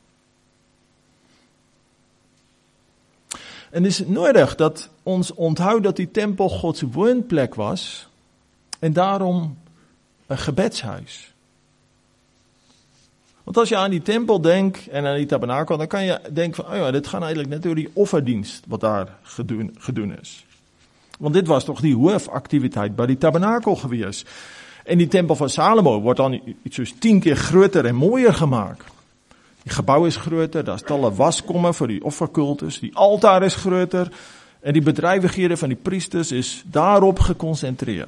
En het is nodig dat ons onthou dat die tempel Gods woonplek was en daarom 'n gebedshuis. Want as jy aan die tempel denk en aan die tabernakel, dan kan jy denken van, oh ja, dit gaan eintlik net oor die offerdienst wat daar gedoen is. Want dit was toch die hoofaktiwiteit by die tabernakel gewees. En die tempel van Salomo word dan iets soos 10 keer groter en mooier gemaak. Die gebouw is groter, daar is talle waskomme vir die offerkultus, die altaar is groter en die bedrywighede van die priesters is daarop gekonsentreer.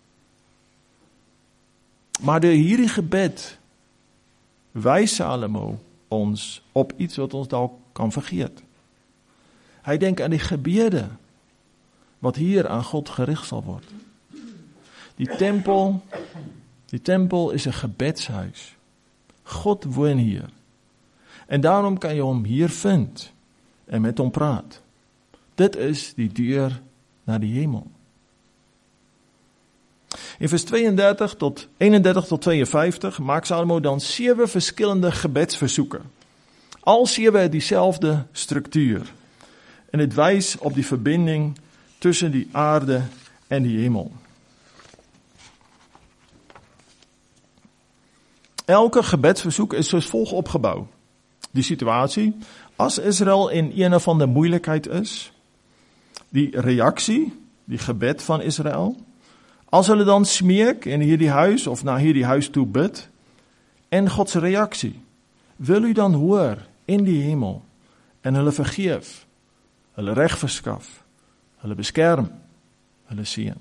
Maar deur hierdie gebed wys Salomo ons op iets wat ons dalk kan vergeet. Hy denk aan die gebede wat hier aan God gerig sal word. Die tempel is 'n gebedshuis. God woon hier. En daarom kan jy hom hier vind en met hom praat. Dit is die deur na die hemel. In vers 31 tot 52 maak Salomo dan 7 verskillende gebedsversoeke. Al 7 het dieselfde struktuur. En dit wys op die verbinding tussen die aarde en die hemel. Elke gebedsversoek is soos volg opgebou. Die situasie, as Israel in een of ander moeilikheid is, die reaksie, die gebed van Israel, as hulle dan smeek in hierdie huis of na hierdie huis toe bid, en Gods reaksie, wil u dan hoor in die hemel, en hulle vergeef, hulle reg verskaf, hulle beskerm, hulle seën.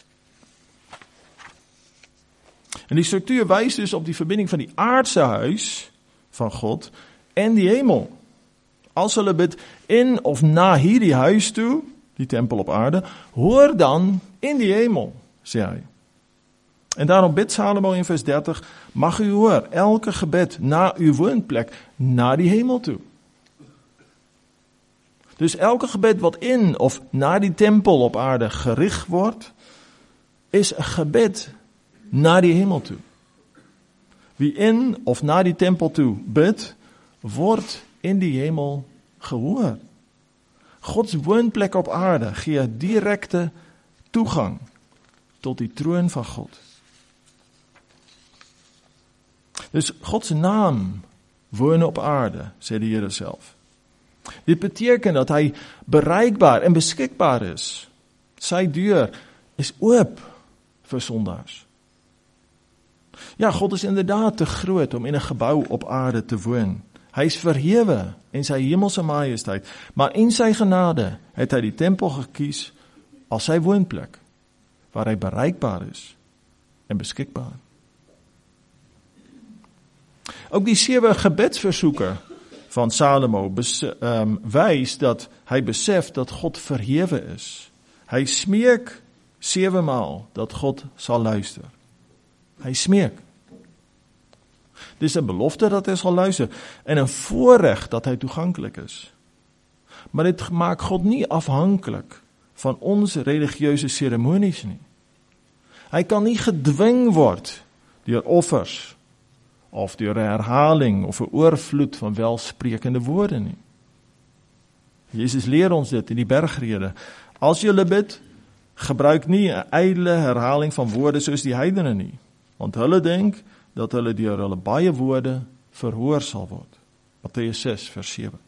En die struktuur wys dus op die verbinding van die aardse huis van God en die hemel. As hulle bid in of na hierdie huis toe, die tempel op aarde, hoor dan in die hemel, sê hy. En daarom bid Salomo in vers 30, mag u hoor elke gebed na uw woonplek, na die hemel toe. Dus elke gebed wat in of na die tempel op aarde gerig word, is 'n gebed na die hemel toe. Wie in of na die tempel toe bid, word in die hemel gehoor. Gods woonplek op aarde gee direkte toegang tot die troon van God. Dus Gods naam woon op aarde, sê die Here self. Dit beteken dat hy bereikbaar en beskikbaar is. Sy deur is oop vir sondaars. Ja, God is inderdaad te groot om in 'n gebou op aarde te woon. Hy is verhewe in sy hemelse majesteit, maar in sy genade het hy die tempel gekies as sy woonplek, waar hy bereikbaar is en beskikbaar. Ook die 7 gebedsversoeke van Salomo wys dat hy besef dat God verhewe is. Hy smeek 7 maal dat God sal luister. Hy smeek. Dis 'n belofte dat hy sal luister en 'n voorreg dat hy toeganklik is. Maar dit maak God nie afhanklik van ons religieuse seremonies nie. Hy kan nie gedwing word deur offers of deur 'n herhaling of 'n oorvloed van welsprekende woorde nie. Jesus leer ons dit in die bergrede. As julle bid, gebruik nie 'n ydelle herhaling van woorde soos die heidene nie, want hulle dink dat hulle deur hulle baie woorde verhoor sal word. Matteus 6 vers 7.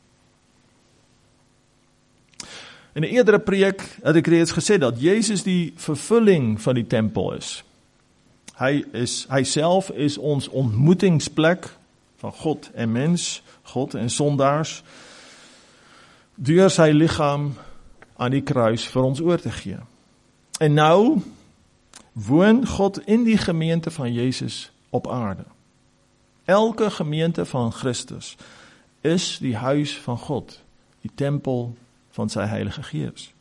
In 'n eerdere preek het ek reeds gesê dat Jesus die vervulling van die tempel is. Hy self is ons ontmoetingsplek van God en mens, God en sondaars, deur sy liggaam aan die kruis vir ons oor te gee. En nou woon God in die gemeente van Jesus op aarde. Elke gemeente van Christus is die huis van God, die tempel van sy Heilige Gees.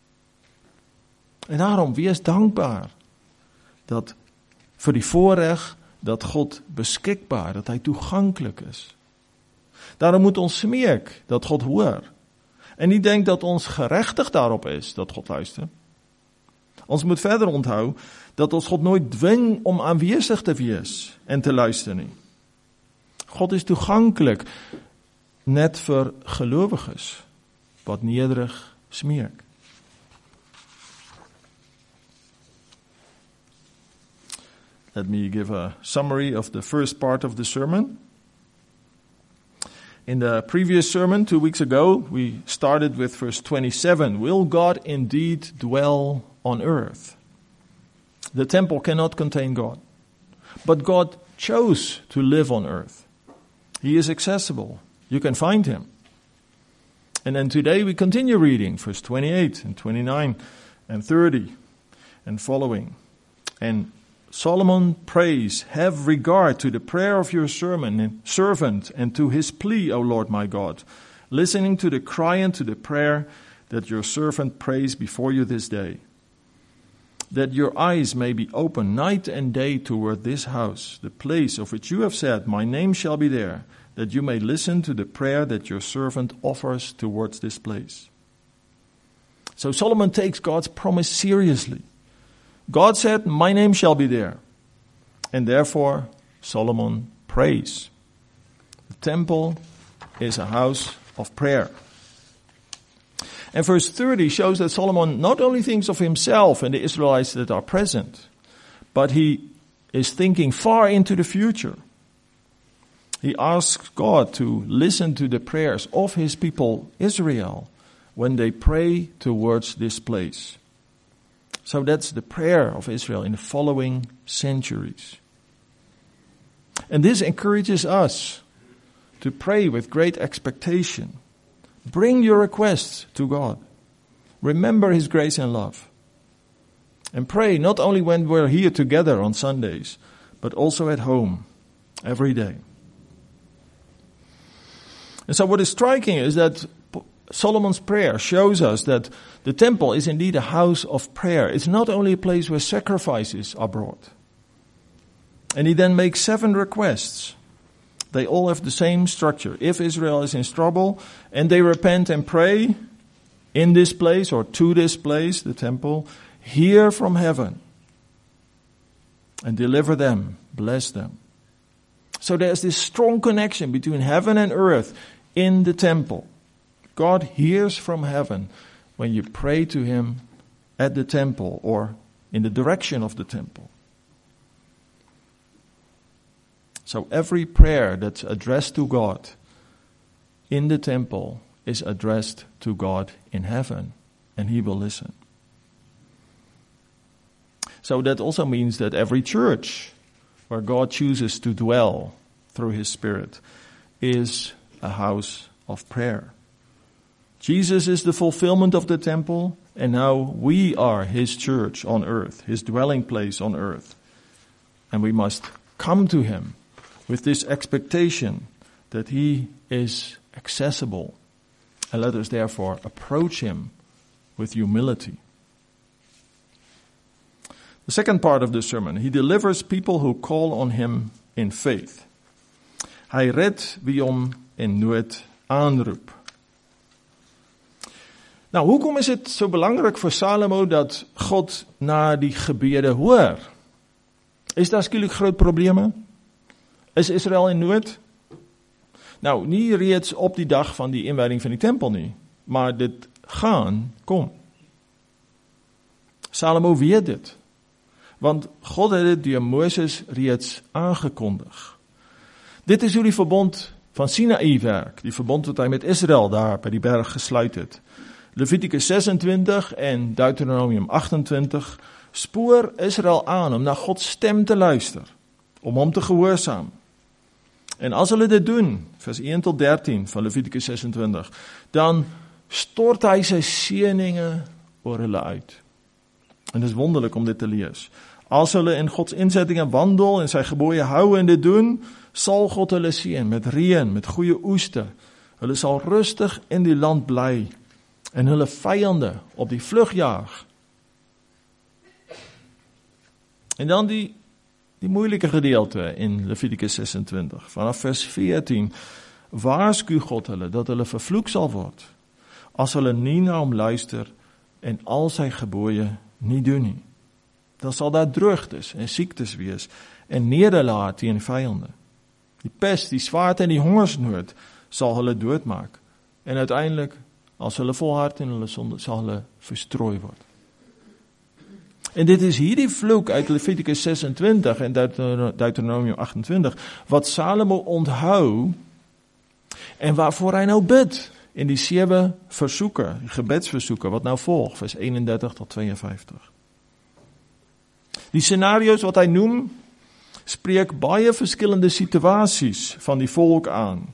En daarom wees dankbaar dat vir die voorreg dat God beskikbaar, dat hy toeganklik is. Daarom moet ons smeek dat God hoor. En nie denk dat ons geregtig daarop is dat God luister. Ons moet verder onthou dat ons God nooit dwing om aanwesig te wees en te luister nie. God is toeganklik net vir gelowiges wat nederig smeek. Let me give a summary of the first part of the sermon. In the previous sermon 2 weeks ago, we started with verse 27. Will God indeed dwell on earth? The temple cannot contain God, but God chose to live on earth. He is accessible. You can find him. And then today we continue reading verse 28 and 29 and 30 and following. And Solomon prays, have regard to the prayer of your servant and to his plea, O Lord my God, listening to the cry and to the prayer that your servant prays before you this day. That your eyes may be open night and day toward this house, the place of which you have said, my name shall be there, that you may listen to the prayer that your servant offers towards this place. So Solomon takes God's promise seriously. God said, my name shall be there. And therefore, Solomon prays. The temple is a house of prayer. And verse 30 shows that Solomon not only thinks of himself and the Israelites that are present, but he is thinking far into the future. He asks God to listen to the prayers of his people Israel when they pray towards this place. So that's the prayer of Israel in the following centuries. And this encourages us to pray with great expectation. Bring your requests to God. Remember his grace and love. And pray not only when we're here together on Sundays, but also at home, every day. And so what is striking is that Solomon's prayer shows us that the temple is indeed a house of prayer. It's not only a place where sacrifices are brought. And he then makes 7 requests. They all have the same structure. If Israel is in trouble and they repent and pray in this place or to this place, the temple, hear from heaven and deliver them, bless them. So there's this strong connection between heaven and earth in the temple. God hears from heaven when you pray to him at the temple or in the direction of the temple. So every prayer that's addressed to God in the temple is addressed to God in heaven, and He will listen. So that also means that every church where God chooses to dwell through His Spirit is a house of prayer. Jesus is the fulfillment of the temple, and now we are His church on earth, His dwelling place on earth. And we must come to Him with this expectation that He is accessible. And let us therefore approach Him with humility. The second part of the sermon, He delivers people who call on Him in faith. Hy red wie hom in nood aanroep. Nou, hoekom is het so belangrik vir Salomo dat God na die gebede hoor? Is daar skielik groot probleme? Is Israel in nood? Nou, nie reeds op die dag van die inwijding van die tempel nie, maar dit gaan kom. Salomo weet dit, want God het dit deur Moses reeds aangekondig. Dit is hoe die verbond van Sinaï werk, die verbond wat hy met Israel daar by die berg gesluit het. Levitikus 26 en Deuteronomium 28 spoor Israel aan om na Gods stem te luister, om hom te gehoorsaam. En as hulle dit doen, vers 1 tot 13 van Levitikus 26, dan stort hy sy seëninge oor hulle uit. En dit is wonderlik om dit te lees. As hulle in Gods insettinge wandel en sy gebooie hou en dit doen, sal God hulle seën met reën, met goeie oeste. Hulle sal rustig in die land bly en hulle vyande op die vlug jaag. En dan die moeilike gedeelte in Levitikus 26, vanaf vers 14, waarsku God hulle dat hulle vervloek sal word, as hulle nie na hom luister en al sy gebooie nie doen nie. Dan sal daar droogtes en siektes wees en nederlaag teen vyande. Die pest, die swaard en die hongersnood sal hulle doodmaak. En uiteindelik, as hulle volhard in hulle sonde, sal hulle verstrooi word. En dit is hierdie vloek uit Levitikus 26 en Deuteronomium 28, wat Salomo onthou en waarvoor hy nou bid in die 7 versoeke, die gebedsversoeke, wat nou volg, vers 31 tot 52. Die scenario's wat hy noem, spreek baie verskillende situasies van die volk aan.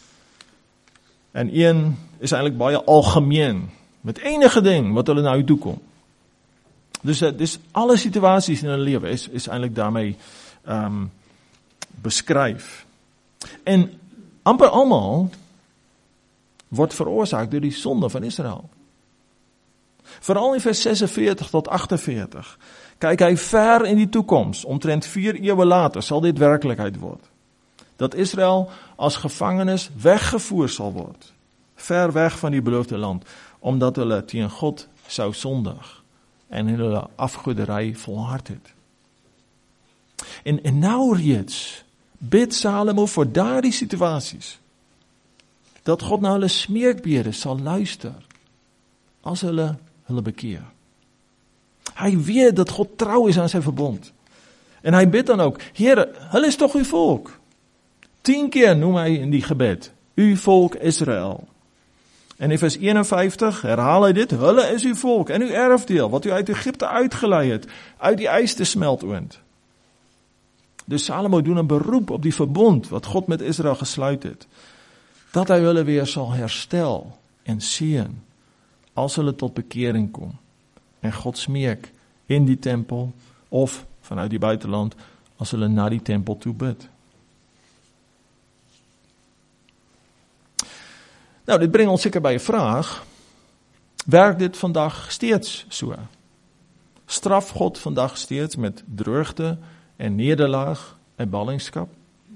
En een is eintlik baie algemeen, met enige ding wat hulle nou toekom. Dus alle situasies in hulle lewe is eintlik daarmee beskryf. En amper almal word veroorsaak deur die sonde van Israel. Veral in vers 46 tot 48, kyk hy ver in die toekoms, omtrent 4 eeue later sal dit werklikheid word. Dat Israel as gevangenes weggevoer sal word, ver weg van die beloofde land, omdat hulle teen God sou sondig en hulle afgoderry volhard het. En nou reeds bid Salomo vir daardie situasies, dat God na hulle smeekbede sal luister, as hulle bekeer. Hy weet dat God trou is aan sy verbond. En hy bid dan ook, Here, hulle is toch uw volk. 10 keer noem hy in die gebed, uw volk Israel. En in vers 51 herhaal hy dit, hulle is uw volk en uw erfdeel, wat u uit Egypte uitgelei het, uit die ys te smeltoond. Dus Salomo doen 'n beroep op die verbond wat God met Israel gesluit het, dat hy hulle weer sal herstel en seën, as hulle tot bekering kom, en God smeek in die tempel, of vanuit die buitenland, as hulle na die tempel toe bid. Nou, dit bring ons seker by 'n vraag, werk dit vandag steeds so? Straf God vandag steeds met droogte en nederlaag en ballingskap?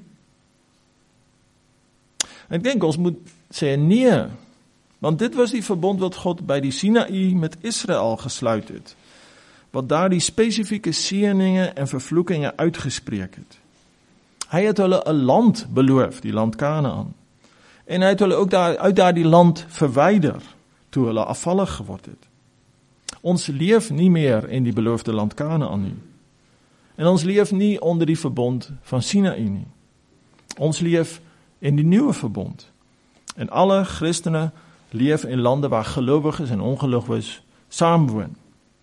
Ek dink ons moet sê nee, want dit was die verbond wat God by die Sinaï met Israel gesluit het, wat daar die spesifieke seëninge en vervloekinge uitgespreek het. Hy het hulle 'n land beloof, die land Kanaan, en hy het hulle ook uit daardie land verwyder, toe hulle afvallig geword het. Ons leef nie meer in die beloofde land Kanaan nie. En ons leef nie onder die verbond van Sinaï nie. Ons leef in die nuwe verbond. En alle Christene leef in lande waar gelowiges en ongelowiges saamwoon.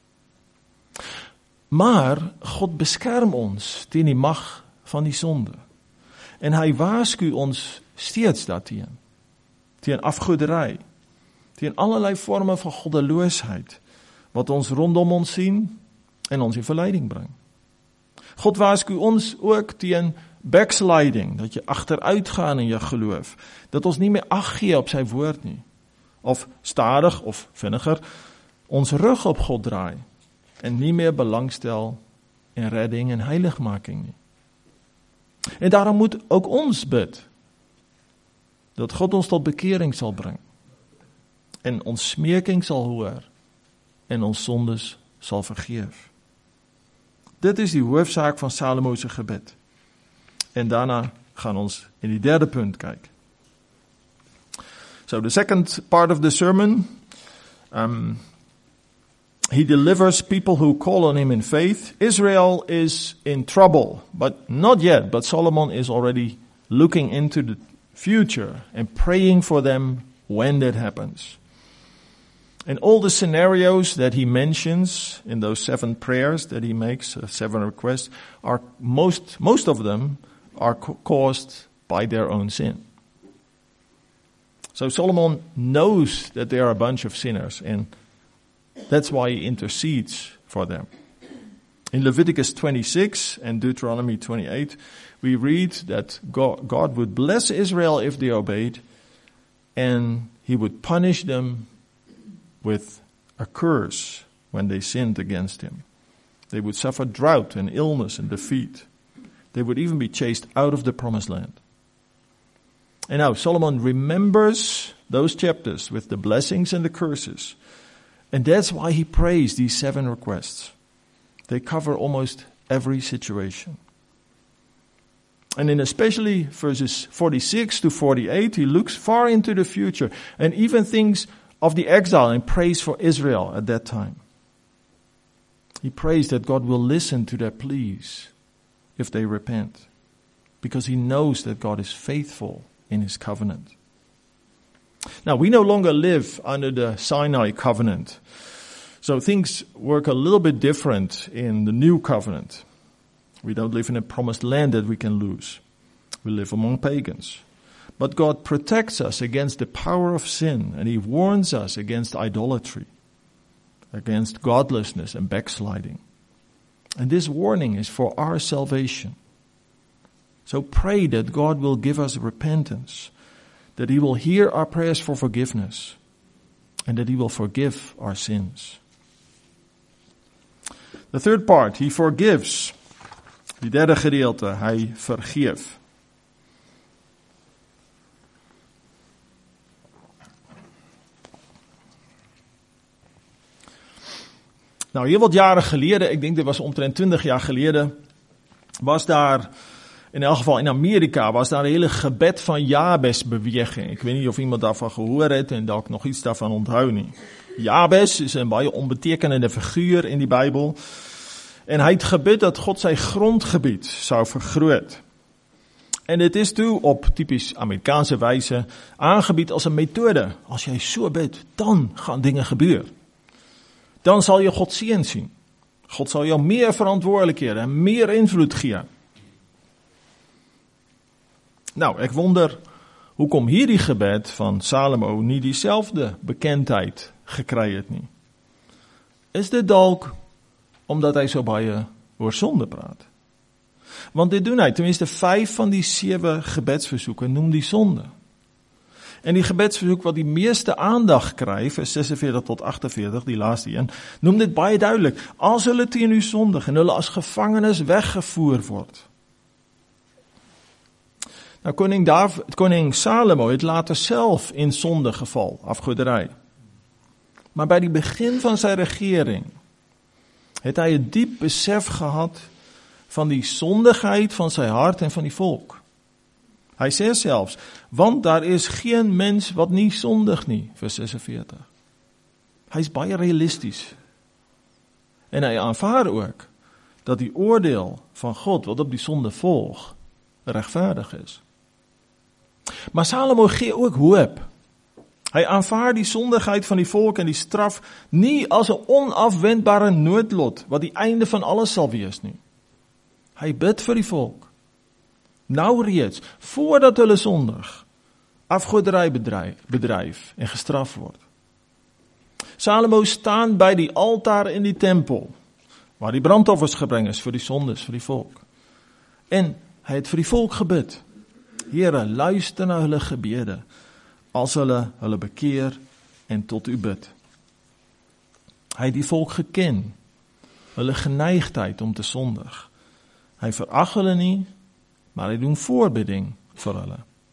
Maar God beskerm ons teen die mag van die sonde. En hy waarsku ons steeds daarteen. Teen afgoderry. Teen allerlei vorme van goddeloosheid. Wat ons rondom ons sien en ons in verleiding bring. God waarsku ons ook teen backsliding. Dat jy agteruit gaan in jou geloof. Dat ons nie meer ag gee op sy woord nie. Of stadig of vinniger ons rug op God draai. En nie meer belangstel in redding en heiligmaking nie. En daarom moet ook ons bid. Dat God ons tot bekering sal bring. En ons smeking sal hoor. En ons sondes sal vergeef. Dit is die hoofsaak van Salomo se gebed. En daarna gaan ons in die derde punt kyk. So the second part of the sermon, he delivers people who call on him in faith. Israel is in trouble, but not yet. But Solomon is already looking into the future and praying for them when that happens. And all the scenarios that he mentions in those 7 prayers that he makes, 7 requests, are most of them are caused by their own sin. So Solomon knows that they are a bunch of sinners, and that's why he intercedes for them. In Leviticus 26 and Deuteronomy 28, we read that God would bless Israel if they obeyed, and he would punish them with a curse when they sinned against him. They would suffer drought and illness and defeat. They would even be chased out of the promised land. And now Solomon remembers those chapters with the blessings and the curses. And that's why he prays these 7 requests. They cover almost every situation. And in especially verses 46 to 48, he looks far into the future and even thinks of the exile and prays for Israel at that time. He prays that God will listen to their pleas if they repent, because he knows that God is faithful in his covenant. Now, we no longer live under the Sinai covenant, so things work a little bit different in the new covenant. We don't live in a promised land that we can lose. We live among pagans. But God protects us against the power of sin, and he warns us against idolatry, against godlessness and backsliding. And this warning is for our salvation. So pray that God will give us repentance, that he will hear our prayers for forgiveness, and that he will forgive our sins. The third part, he forgives. Die derde gedeelte, hy vergeef. Nou, heel wat jaren geleden, ik denk dit was omtrent 20 jaar geleden, was daar, in elk geval in Amerika, was daar een hele gebed van Jabes beweging. Ik weet niet of iemand daarvan gehoord heeft en dalk nog iets daarvan onthoudt nie. Jabes is een baie onbetekenende figuur in die Bijbel. En hy het gebid dat God sy grondgebied sou vergroot. En dit is toe op typisch Amerikaanse wijze aangebied als een methode. Als jy so bid, dan gaan dingen gebeuren. Dan zal je God seën sien. God zal jou meer verantwoordelijkheden en meer invloed gee. Nou, ek wonder, hoekom hierdie gebed van Salomo nie diezelfde bekendheid gekry het nie? Is dit dalk omdat hy so baie oor sonde praat? Want dit doen hy, tenminste 5 van die 7 gebedsversoeken noem die sonde. En die gebedsversoek wat die meeste aandag kry, vers 46 tot 48, die laaste een, noem dit baie duidelik. As hulle teen u sondig en hulle as gevangenes weggevoer word. Nou, koning Salomo het later self in sonde geval, afgoderij. Maar by die begin van sy regering het hy 'n diep besef gehad van die sondigheid van sy hart en van die volk. Hy sê selfs, want daar is geen mens wat nie sondig nie, vers 46. Hy is baie realisties En hy aanvaar ook dat die oordeel van God wat op die sonde volg, regverdig is. Maar Salomo gee ook hoop. Hy aanvaar die sondigheid van die volk en die straf nie as 'n onafwendbare noodlot wat die einde van alles sal wees nie. Hy bid vir die volk. Nou reeds, voordat hulle sondig, afgoderry bedryf en gestraf word. Salomo staan by die altaar in die tempel, waar die brandoffers gebring is vir die sondes, vir die volk. En hy het vir die volk gebid. Here, luister na hulle gebede, as hulle bekeer en tot u bid. Hy het die volk geken, hulle geneigtheid om te sondig. Hy verag hulle nie, maar hy doen voorbidding vir hulle.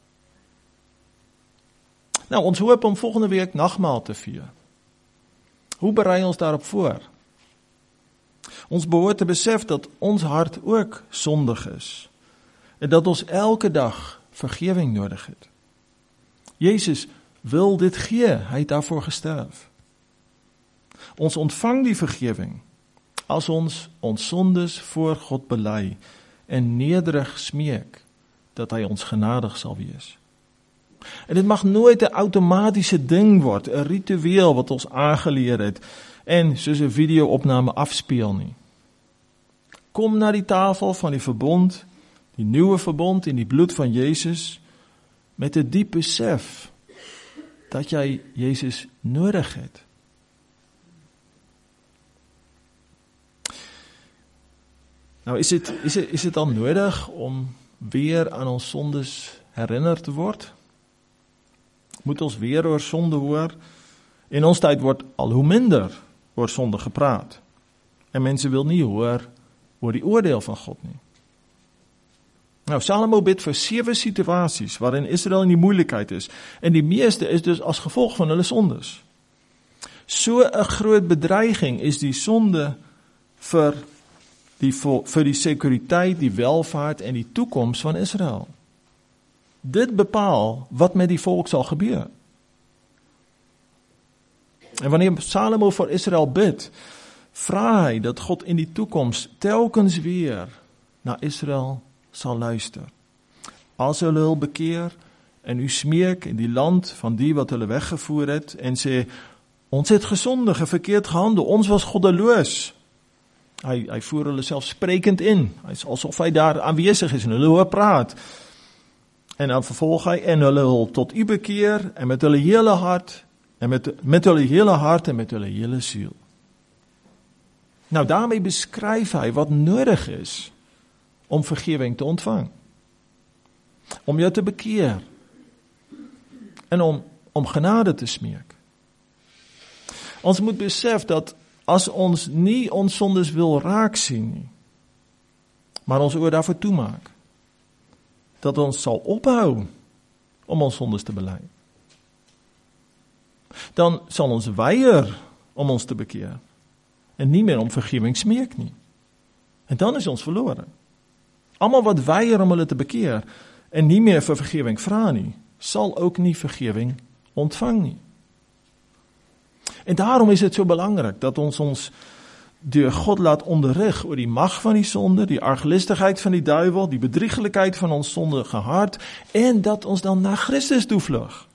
Nou, ons hoop om volgende week nagmaal te vier. Hoe berei ons daarop voor? Ons behoort te besef dat ons hart ook sondig is, en dat ons elke dag vergewing nodig het. Jezus wil dit gee, hy het daarvoor gesterf. Ons ontvang die vergewing as ons sondes voor God bely en nederig smeek dat hy ons genadig sal wees. En dit mag nooit 'n outomatiese ding word, 'n ritueel wat ons aangeleer het en soos 'n video-opname afspeel nie. Kom na die tafel van die verbond, die nuwe verbond in die bloed van Jezus, met 'n diep besef dat jy Jezus nodig het. Nou is dit dan nodig om weer aan ons sondes herinner te word? Moet ons weer oor sonde hoor? In ons tyd word al hoe minder oor sonde gepraat. En mense wil nie hoor oor die oordeel van God nie. Nou, Salomo bid vir 7 situasies waarin Israel in die moeilikheid is. En die meeste is dus as gevolg van hulle sondes. So 'n groot bedreiging is die sonde vir die sekuriteit, die welvaart en die toekoms van Israel. Dit bepaal wat met die volk sal gebeur. En wanneer Salomo vir Israel bid, vra hy dat God in die toekoms telkens weer na Israel sal luister. As hulle hul bekeer en u smeek in die land van die wat hulle weggevoer het en sê, ons het gesondig en verkeerd gehandel, ons was goddeloos. Hy voer hulle self sprekend in, asof hy daar aanwesig is en hulle hoor praat. En dan vervolg hy en hulle hul tot u bekeer en met hulle hele hart en met hulle hele hart en met hulle hele siel. Nou daarmee beskryf hy wat nodig is om vergewing te ontvang. Om jou te bekeer. En om genade te smeek. Ons moet besef dat as ons nie ons sondes wil raak sien nie, maar ons oor daarvoor toemaak, dat ons sal ophou om ons sondes te bely. Dan sal ons weier om ons te bekeer en nie meer om vergewing smeek nie. En dan is ons verlore. Almal wat weier om hulle te bekeer en nie meer vir vergewing vra nie, sal ook nie vergewing ontvang nie. En daarom is dit so belangrik dat ons deur God laat onderrig oor die mag van die sonde, die arglistigheid van die duiwel, die bedrieglikheid van ons sondige hart, en dat ons dan na Christus toevlug.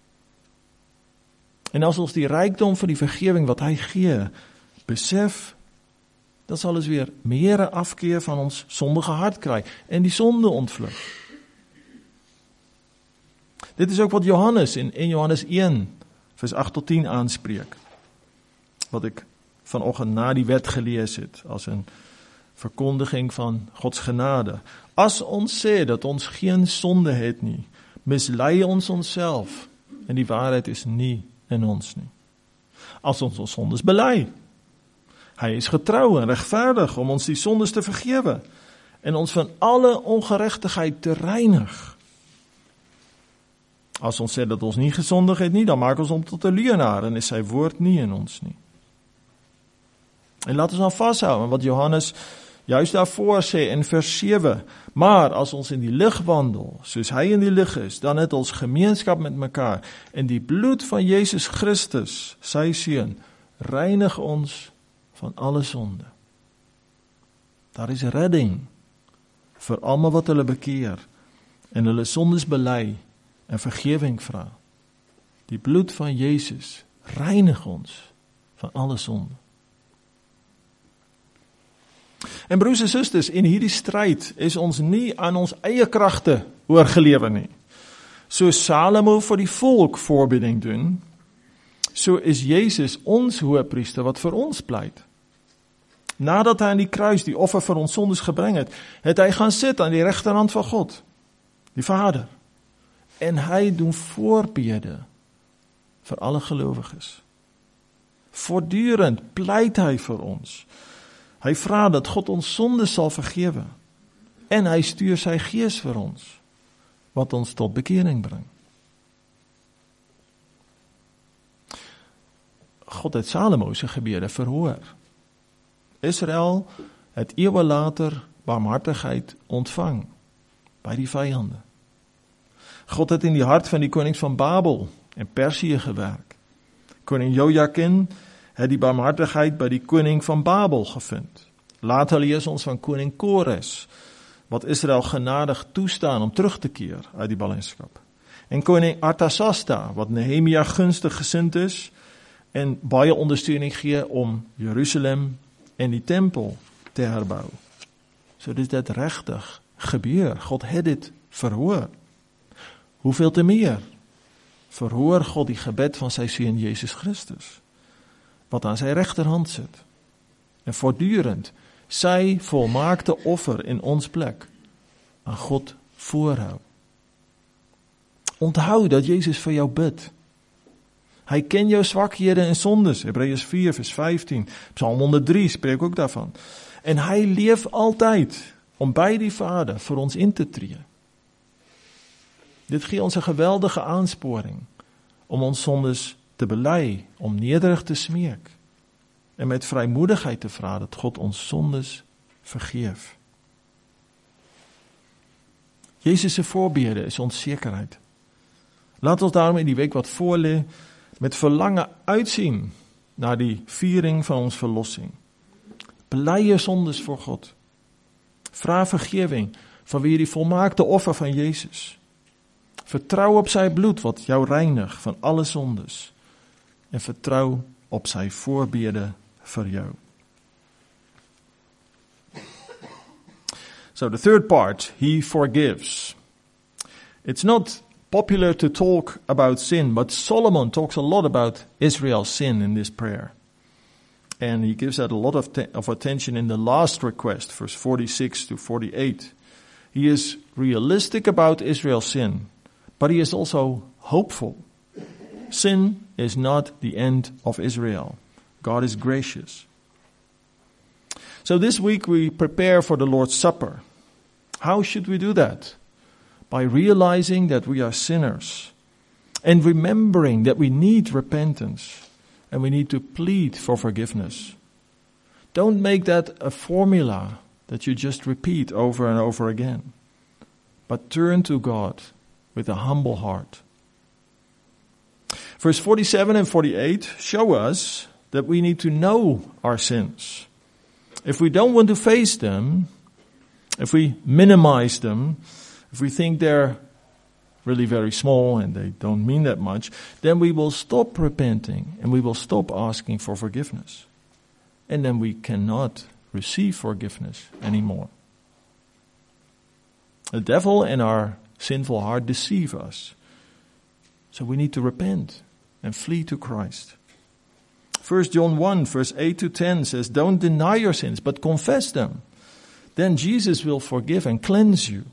En as ons die rykdom van die vergewing wat hy gee, besef, dan sal ons weer meer afkeer van ons sondige hart kry en die sonde ontvlug. Dit is ook wat Johannes in Johannes 1 vers 8 tot 10 aanspreek, wat ek vanoggend na die wet gelees het, as 'n verkondiging van Gods genade. As ons sê dat ons geen sonde het nie, mislei ons onsself, en die waarheid is nie in ons nie. As ons ons sondes bely, hy is getrou en regverdig om ons die sondes te vergewe, en ons van alle ongeregtigheid te reinig. As ons sê dat ons nie gesondig het nie, dan maak ons hom tot 'n leienaar en is sy woord nie in ons nie. En laat ons dan vashou aan wat Johannes juist daarvoor sê in vers 7. Maar as ons in die lig wandel, soos hy in die lig is, dan het ons gemeenskap met mekaar. En die bloed van Jesus Christus, sy seun, reinig ons van alle sonde. Daar is redding vir almal wat hulle bekeer en hulle sondes bely en vergewing vra. Die bloed van Jesus reinig ons van alle sonde. En broers en susters, in hierdie stryd is ons nie aan ons eie kragte oorgelewe nie. So Salomo vir die volk voorbidding doen, so is Jesus ons hoëpriester wat vir ons pleit. Nadat hy aan die kruis die offer vir ons sondes gebring het, het hy gaan sit aan die regterhand van God, die Vader. En hy doen voorbede vir alle gelowiges. Voortdurend pleit hy vir ons. Hy vra dat God ons sondes sal vergewe. En hy stuur sy gees vir ons, wat ons tot bekering bring. God het Salomo se gebede verhoor. Israel het eeue later barmhartigheid ontvang by die vyande. God het in die hart van die konings van Babel en Persië gewerk. Koning Jojakin het die barmhartigheid by die koning van Babel gevind. Later lees ons van koning Kores, wat Israel genadig toestaan om terug te keer uit die ballingskap. En koning Artasasta, wat Nehemia gunstig gesind is en baie ondersteuning gee om Jerusalem en die tempel te herbou. So dis dit regtig gebeur. God het dit verhoor. Hoeveel te meer verhoor God die gebed van sy seun Jesus Christus, wat aan sy regterhand sit, en voortdurend sy volmaakte offer in ons plek aan God voorhou. Onthou dat Jezus vir jou bid. Hy ken jou swakhede en sondes, Hebreërs 4 vers 15, Psalm 103 spreek ook daarvan. En hy leef altyd om by die Vader vir ons in te tree. Dit gee ons 'n geweldige aansporing om ons sondes te bely, om nederig te smeek en met vrymoedigheid te vra dat God ons sondes vergeef. Jezus se voorbede is ons sekerheid. Laat ons daarom in die week wat voorlê met verlange uitsien na die viering van ons verlossing. Bely jou sondes voor God. Vra vergewing vanweë die volmaakte offer van Jezus. Vertrou op sy bloed wat jou reinig van alle sondes. En vertrou op sy voorbede vir jou. So the third part, he forgives. It's not popular to talk about sin, but Solomon talks a lot about Israel's sin in this prayer. And he gives that a lot of attention in the last request, verse 46 to 48. He is realistic about Israel's sin, but he is also hopeful. Sin is not the end of Israel. God is gracious. So this week we prepare for the Lord's Supper. How should we do that? By realizing that we are sinners and remembering that we need repentance and we need to plead for forgiveness. Don't make that a formula that you just repeat over and over again, but turn to God with a humble heart. Verse 47 and 48 show us that we need to know our sins. If we don't want to face them, if we minimize them, if we think they're really very small and they don't mean that much, then we will stop repenting and we will stop asking for forgiveness. And then we cannot receive forgiveness anymore. The devil and our sinful heart deceive us. So we need to repent and flee to Christ. 1 John 1 verse 8 to 10 says, don't deny your sins, but confess them. Then Jesus will forgive and cleanse you.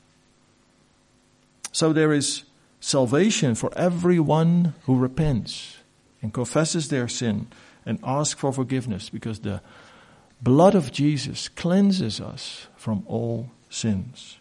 So there is salvation for everyone who repents and confesses their sin and asks for forgiveness, because the blood of Jesus cleanses us from all sins.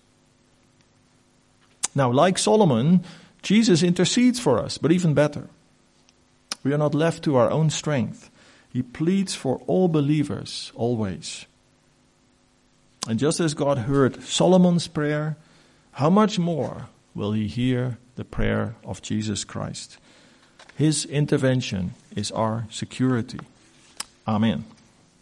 Now, like Solomon, Jesus intercedes for us, but even better. We are not left to our own strength. He pleads for all believers always. And just as God heard Solomon's prayer, how much more will he hear the prayer of Jesus Christ? His intervention is our security. Amen.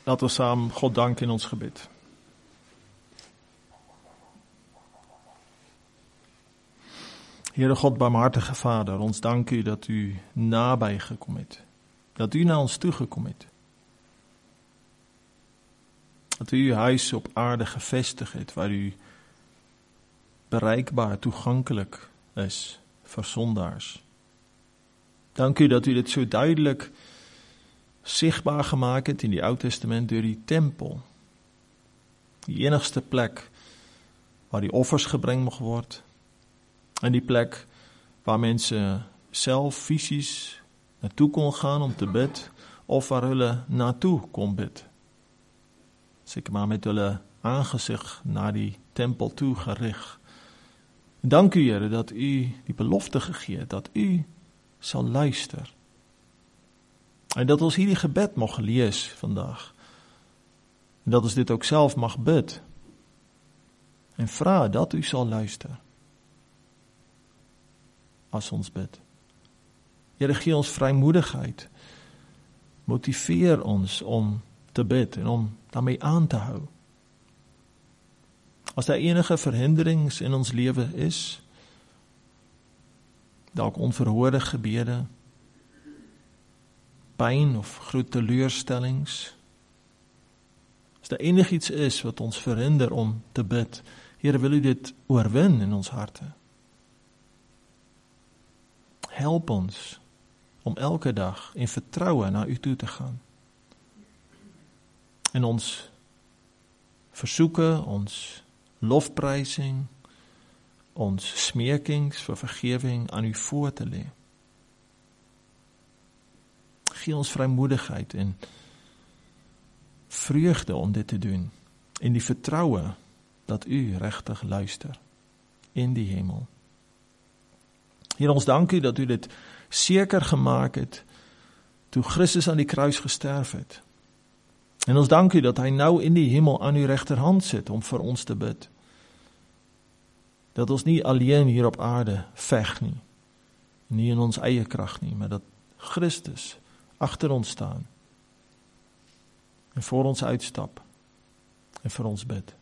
Laten we samen God danken in ons gebed. Heere God, barmhartige Vader, ons dank u dat u nabij gekom het. Dat u naar ons toegekom het. Dat u uw huis op aarde gevestigd het, waar u bereikbaar, toegankelijk is voor zondaars. Dank u dat u dit zo duidelijk zichtbaar gemaakt hebt in die Oud Testament door die tempel. Die enigste plek waar die offers gebring mocht worden. En die plek waar mensen zelf fysisch naartoe kon gaan om te bidden, of waar hulle naartoe kon bidden. Zeker maar met hulle aangezicht naar die tempel toe gericht. Dank u, Heere, dat u die belofte gegeven, dat u zal luisteren. En dat ons hier die gebed mag lezen vandaag. En dat ons dit ook zelf mag bidden. En vragen dat u zal luisteren. Als ons bidt. Heere, gee ons vrijmoedigheid. Motiveer ons om te bidden en om daarmee aan te houden. Als er enige verhinderings in ons leven is, dalk onverhoorde gebede, pijn of grote teleurstellings, als er enig iets is wat ons verhindert om te bidden, Heere, wil u dit oorwin in ons harten. Help ons om elke dag in vertrouwen naar u toe te gaan. En ons verzoeken, ons lofprijzing, ons smeekings voor vergeving aan u voor te leggen. Gee ons vrijmoedigheid en vreugde om dit te doen. In die vertrouwen dat u rechtig luistert in die hemel. Heer, ons dank u dat u dit zeker gemaakt hebt toen Christus aan die kruis gesterf het. En ons dank u dat hij nou in die hemel aan uw rechterhand zit om voor ons te bidden. Dat ons niet alleen hier op aarde vecht niet. Niet in ons eigen kracht niet, maar dat Christus achter ons staat. En voor ons uitstap. En voor ons bidt.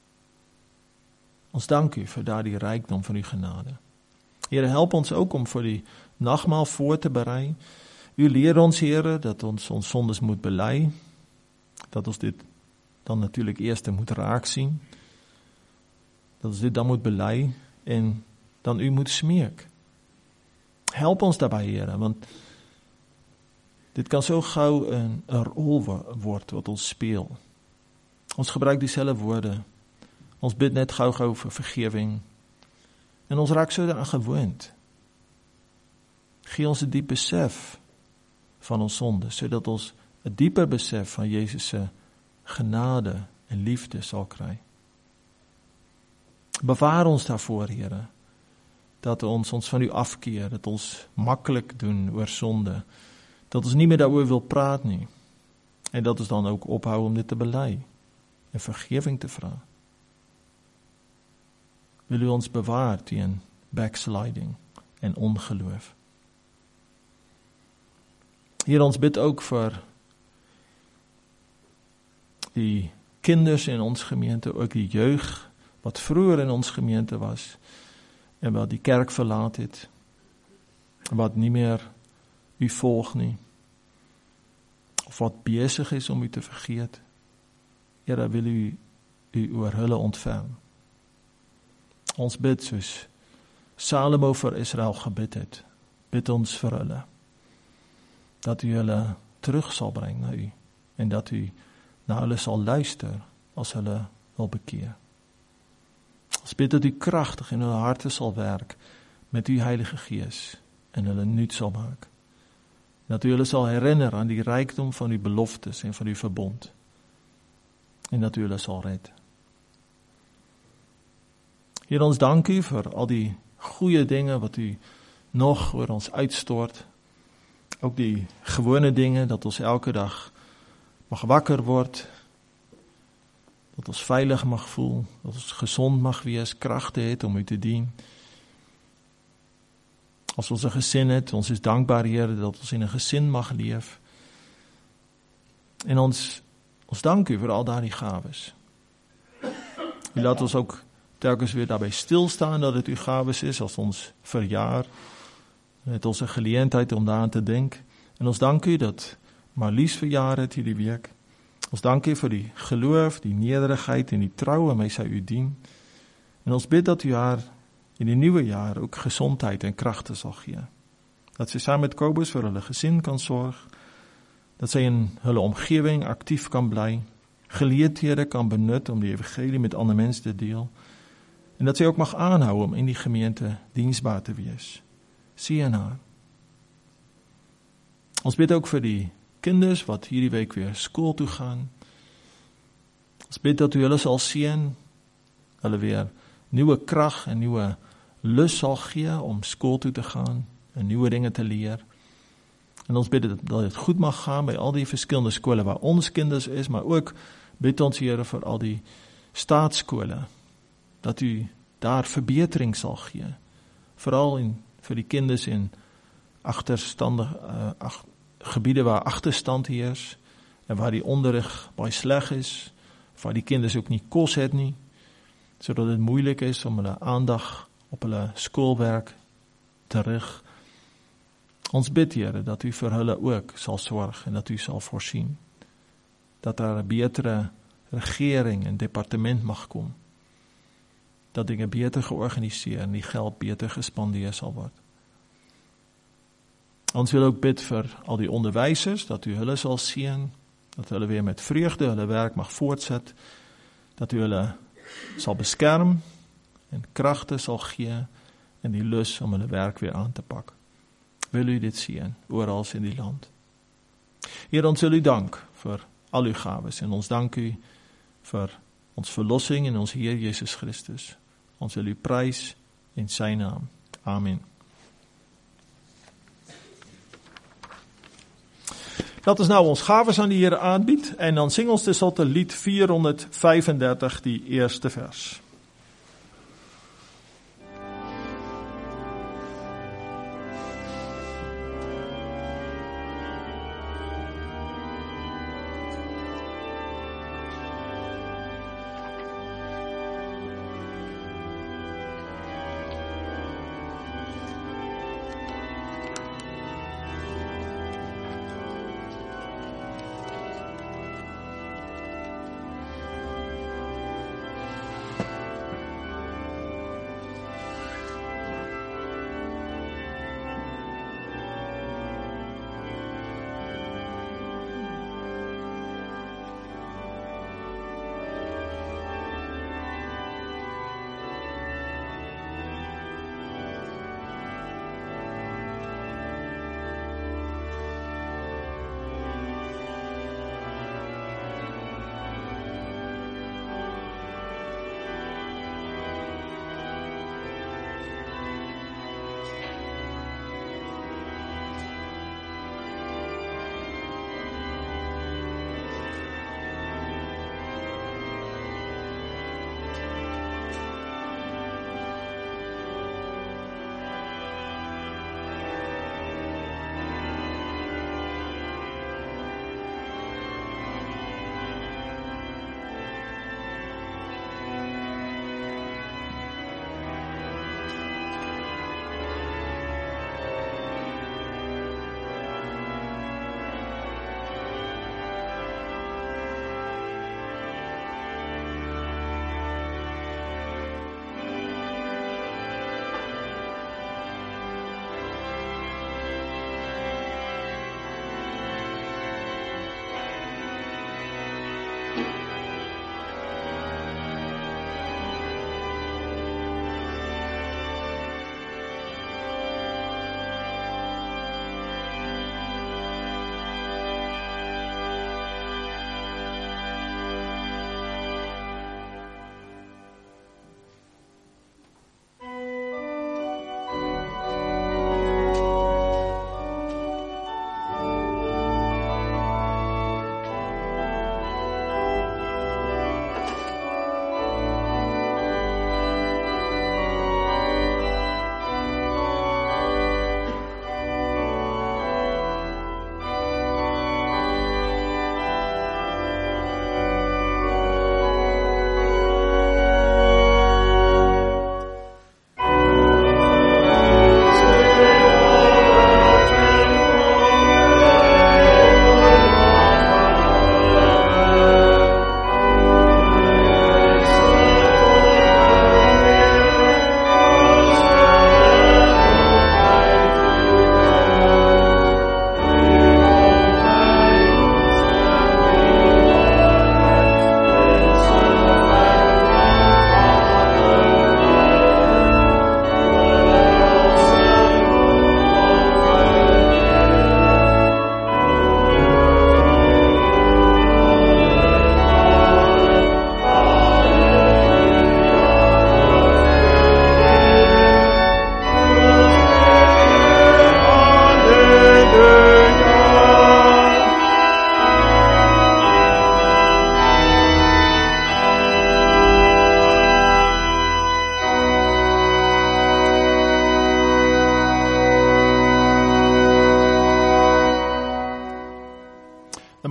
Ons dank u voor daar die rijkdom van uw genade. Heere, help ons ook om voor die nachtmaal voor te bereiden. U leert ons, Heere, dat ons zondes moet belijden. Dat ons dit dan natuurlijk eerst moet raak zien. Dat ons dit dan moet belijden en dan u moet smeeken. Help ons daarbij, Heere, want dit kan zo gauw een rol worden wat ons speelt. Ons gebruikt diezelfde woorden. Ons bidt net gauw voor vergeving. En ons raakt zo eraan gewend. Geef ons een diep besef van ons zonde, zodat ons het dieper besef van Jezus' genade en liefde zal krijgen. Bewaar ons daarvoor, Heere, dat we ons van u afkeer, dat ons makkelijk doen oor zonde, dat ons niet meer daarover wil praten nie. En dat ons dan ook ophouden om dit te belijden en vergeving te vragen. Wil u ons bewaar tegen backsliding en ongeloof. Heer, ons bid ook voor die kinders in ons gemeente, ook die jeugd, wat vroeger in ons gemeente was, en wat die kerk verlaat het, wat niet meer u volgt nie, of wat bezig is om u te vergeten. Heer, dan wil u oor hulle ontferm. Ons bid soos Salomo vir Israel gebid het, bid ons vir hulle, dat u hulle terug sal bring na u, en dat u na hulle sal luister, as hulle wil bekeer. Ons bid dat u krachtig in hulle harte sal werk, met uw Heilige Gees, en hulle nuut sal maak. Dat u hulle sal herinner aan die rijkdom van uw beloftes en van uw verbond, en dat u hulle sal red. Heer, ons dank u voor al die goede dingen wat u nog oor ons uitstort. Ook die gewone dingen, dat ons elke dag mag wakker wordt. Dat ons veilig mag voelen. Dat ons gezond mag wees, krachten het om u te dienen. Als ons een gezin het, ons is dankbaar, Heer, dat ons in een gezin mag leven. En ons Ons dank u vir al daardie gawes. U laat ons ook telkens weer daarbij stilstaan dat het uw gawes is als ons verjaar. Met onze geleentheid om daaraan te denken. En ons dank u dat Marlies verjaar het hierdie week. Ons dank u vir die geloof, die nederigheid en die trouw waarmee sy u dien. En ons bid dat u haar in die nuwe jaar ook gezondheid en kragte sal gee. Dat sy saam met Kobus vir hulle gesin kan sorg. Dat sy in hulle omgewing actief kan bly. Geleenthede kan benut om die evangelie met ander mense te deel. En dat sy ook mag aanhou om in die gemeente diensbaar te wees. Seën haar. Ons bid ook vir die kinders wat hierdie week weer skool toe gaan. Ons bid dat u hulle sal seën, hulle weer nuwe krag en nuwe lus sal gee om skool toe te gaan en nuwe dinge te leer. En ons bid dat het goed mag gaan by al die verskillende skole waar ons kinders is, maar ook bid ons Here vir al die staatsskole, dat u daar verbetering sal gee. Veral vir die kinders in gebiede waar agterstand heers, en waar die onderrig baie sleg is, waar die kinders ook nie kos het nie, sodat het moeilik is om hulle aandag op hulle skoolwerk te rig. Ons bid, Here, dat u vir hulle ook sal sorg en dat u sal voorsien. Dat daar 'n betere regering en departement mag kom. Dat dinge beter georganiseer en die geld beter gespandeer sal word. Ons wil ook bid vir al die onderwysers, dat u hulle sal seën, dat hulle weer met vreugde hulle werk mag voortset, dat u hulle sal beskerm en kragte sal gee en die lus om hulle werk weer aan te pak. Wil u dit seën, oral in die land. Heer, ons wil u dank vir al uw gawes en ons dank u vir ons verlossing in ons Heer Jezus Christus. Ons wil u prys in sy naam. Amen. Dat is nou ons gawes aan die Here aanbied en dan sing ons tenslotte lied 435, die eerste vers.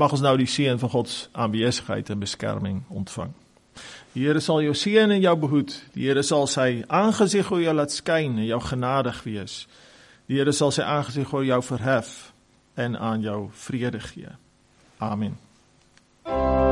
mag ons nou die seën van God se aanwesigheid en beskerming ontvang. Die Here sal jou seën en jou behoed. Die Here sal sy aangesig oor jou laat skyn en jou genadig wees. Die Here sal sy aangesig oor jou verhef en aan jou vrede gee. Amen.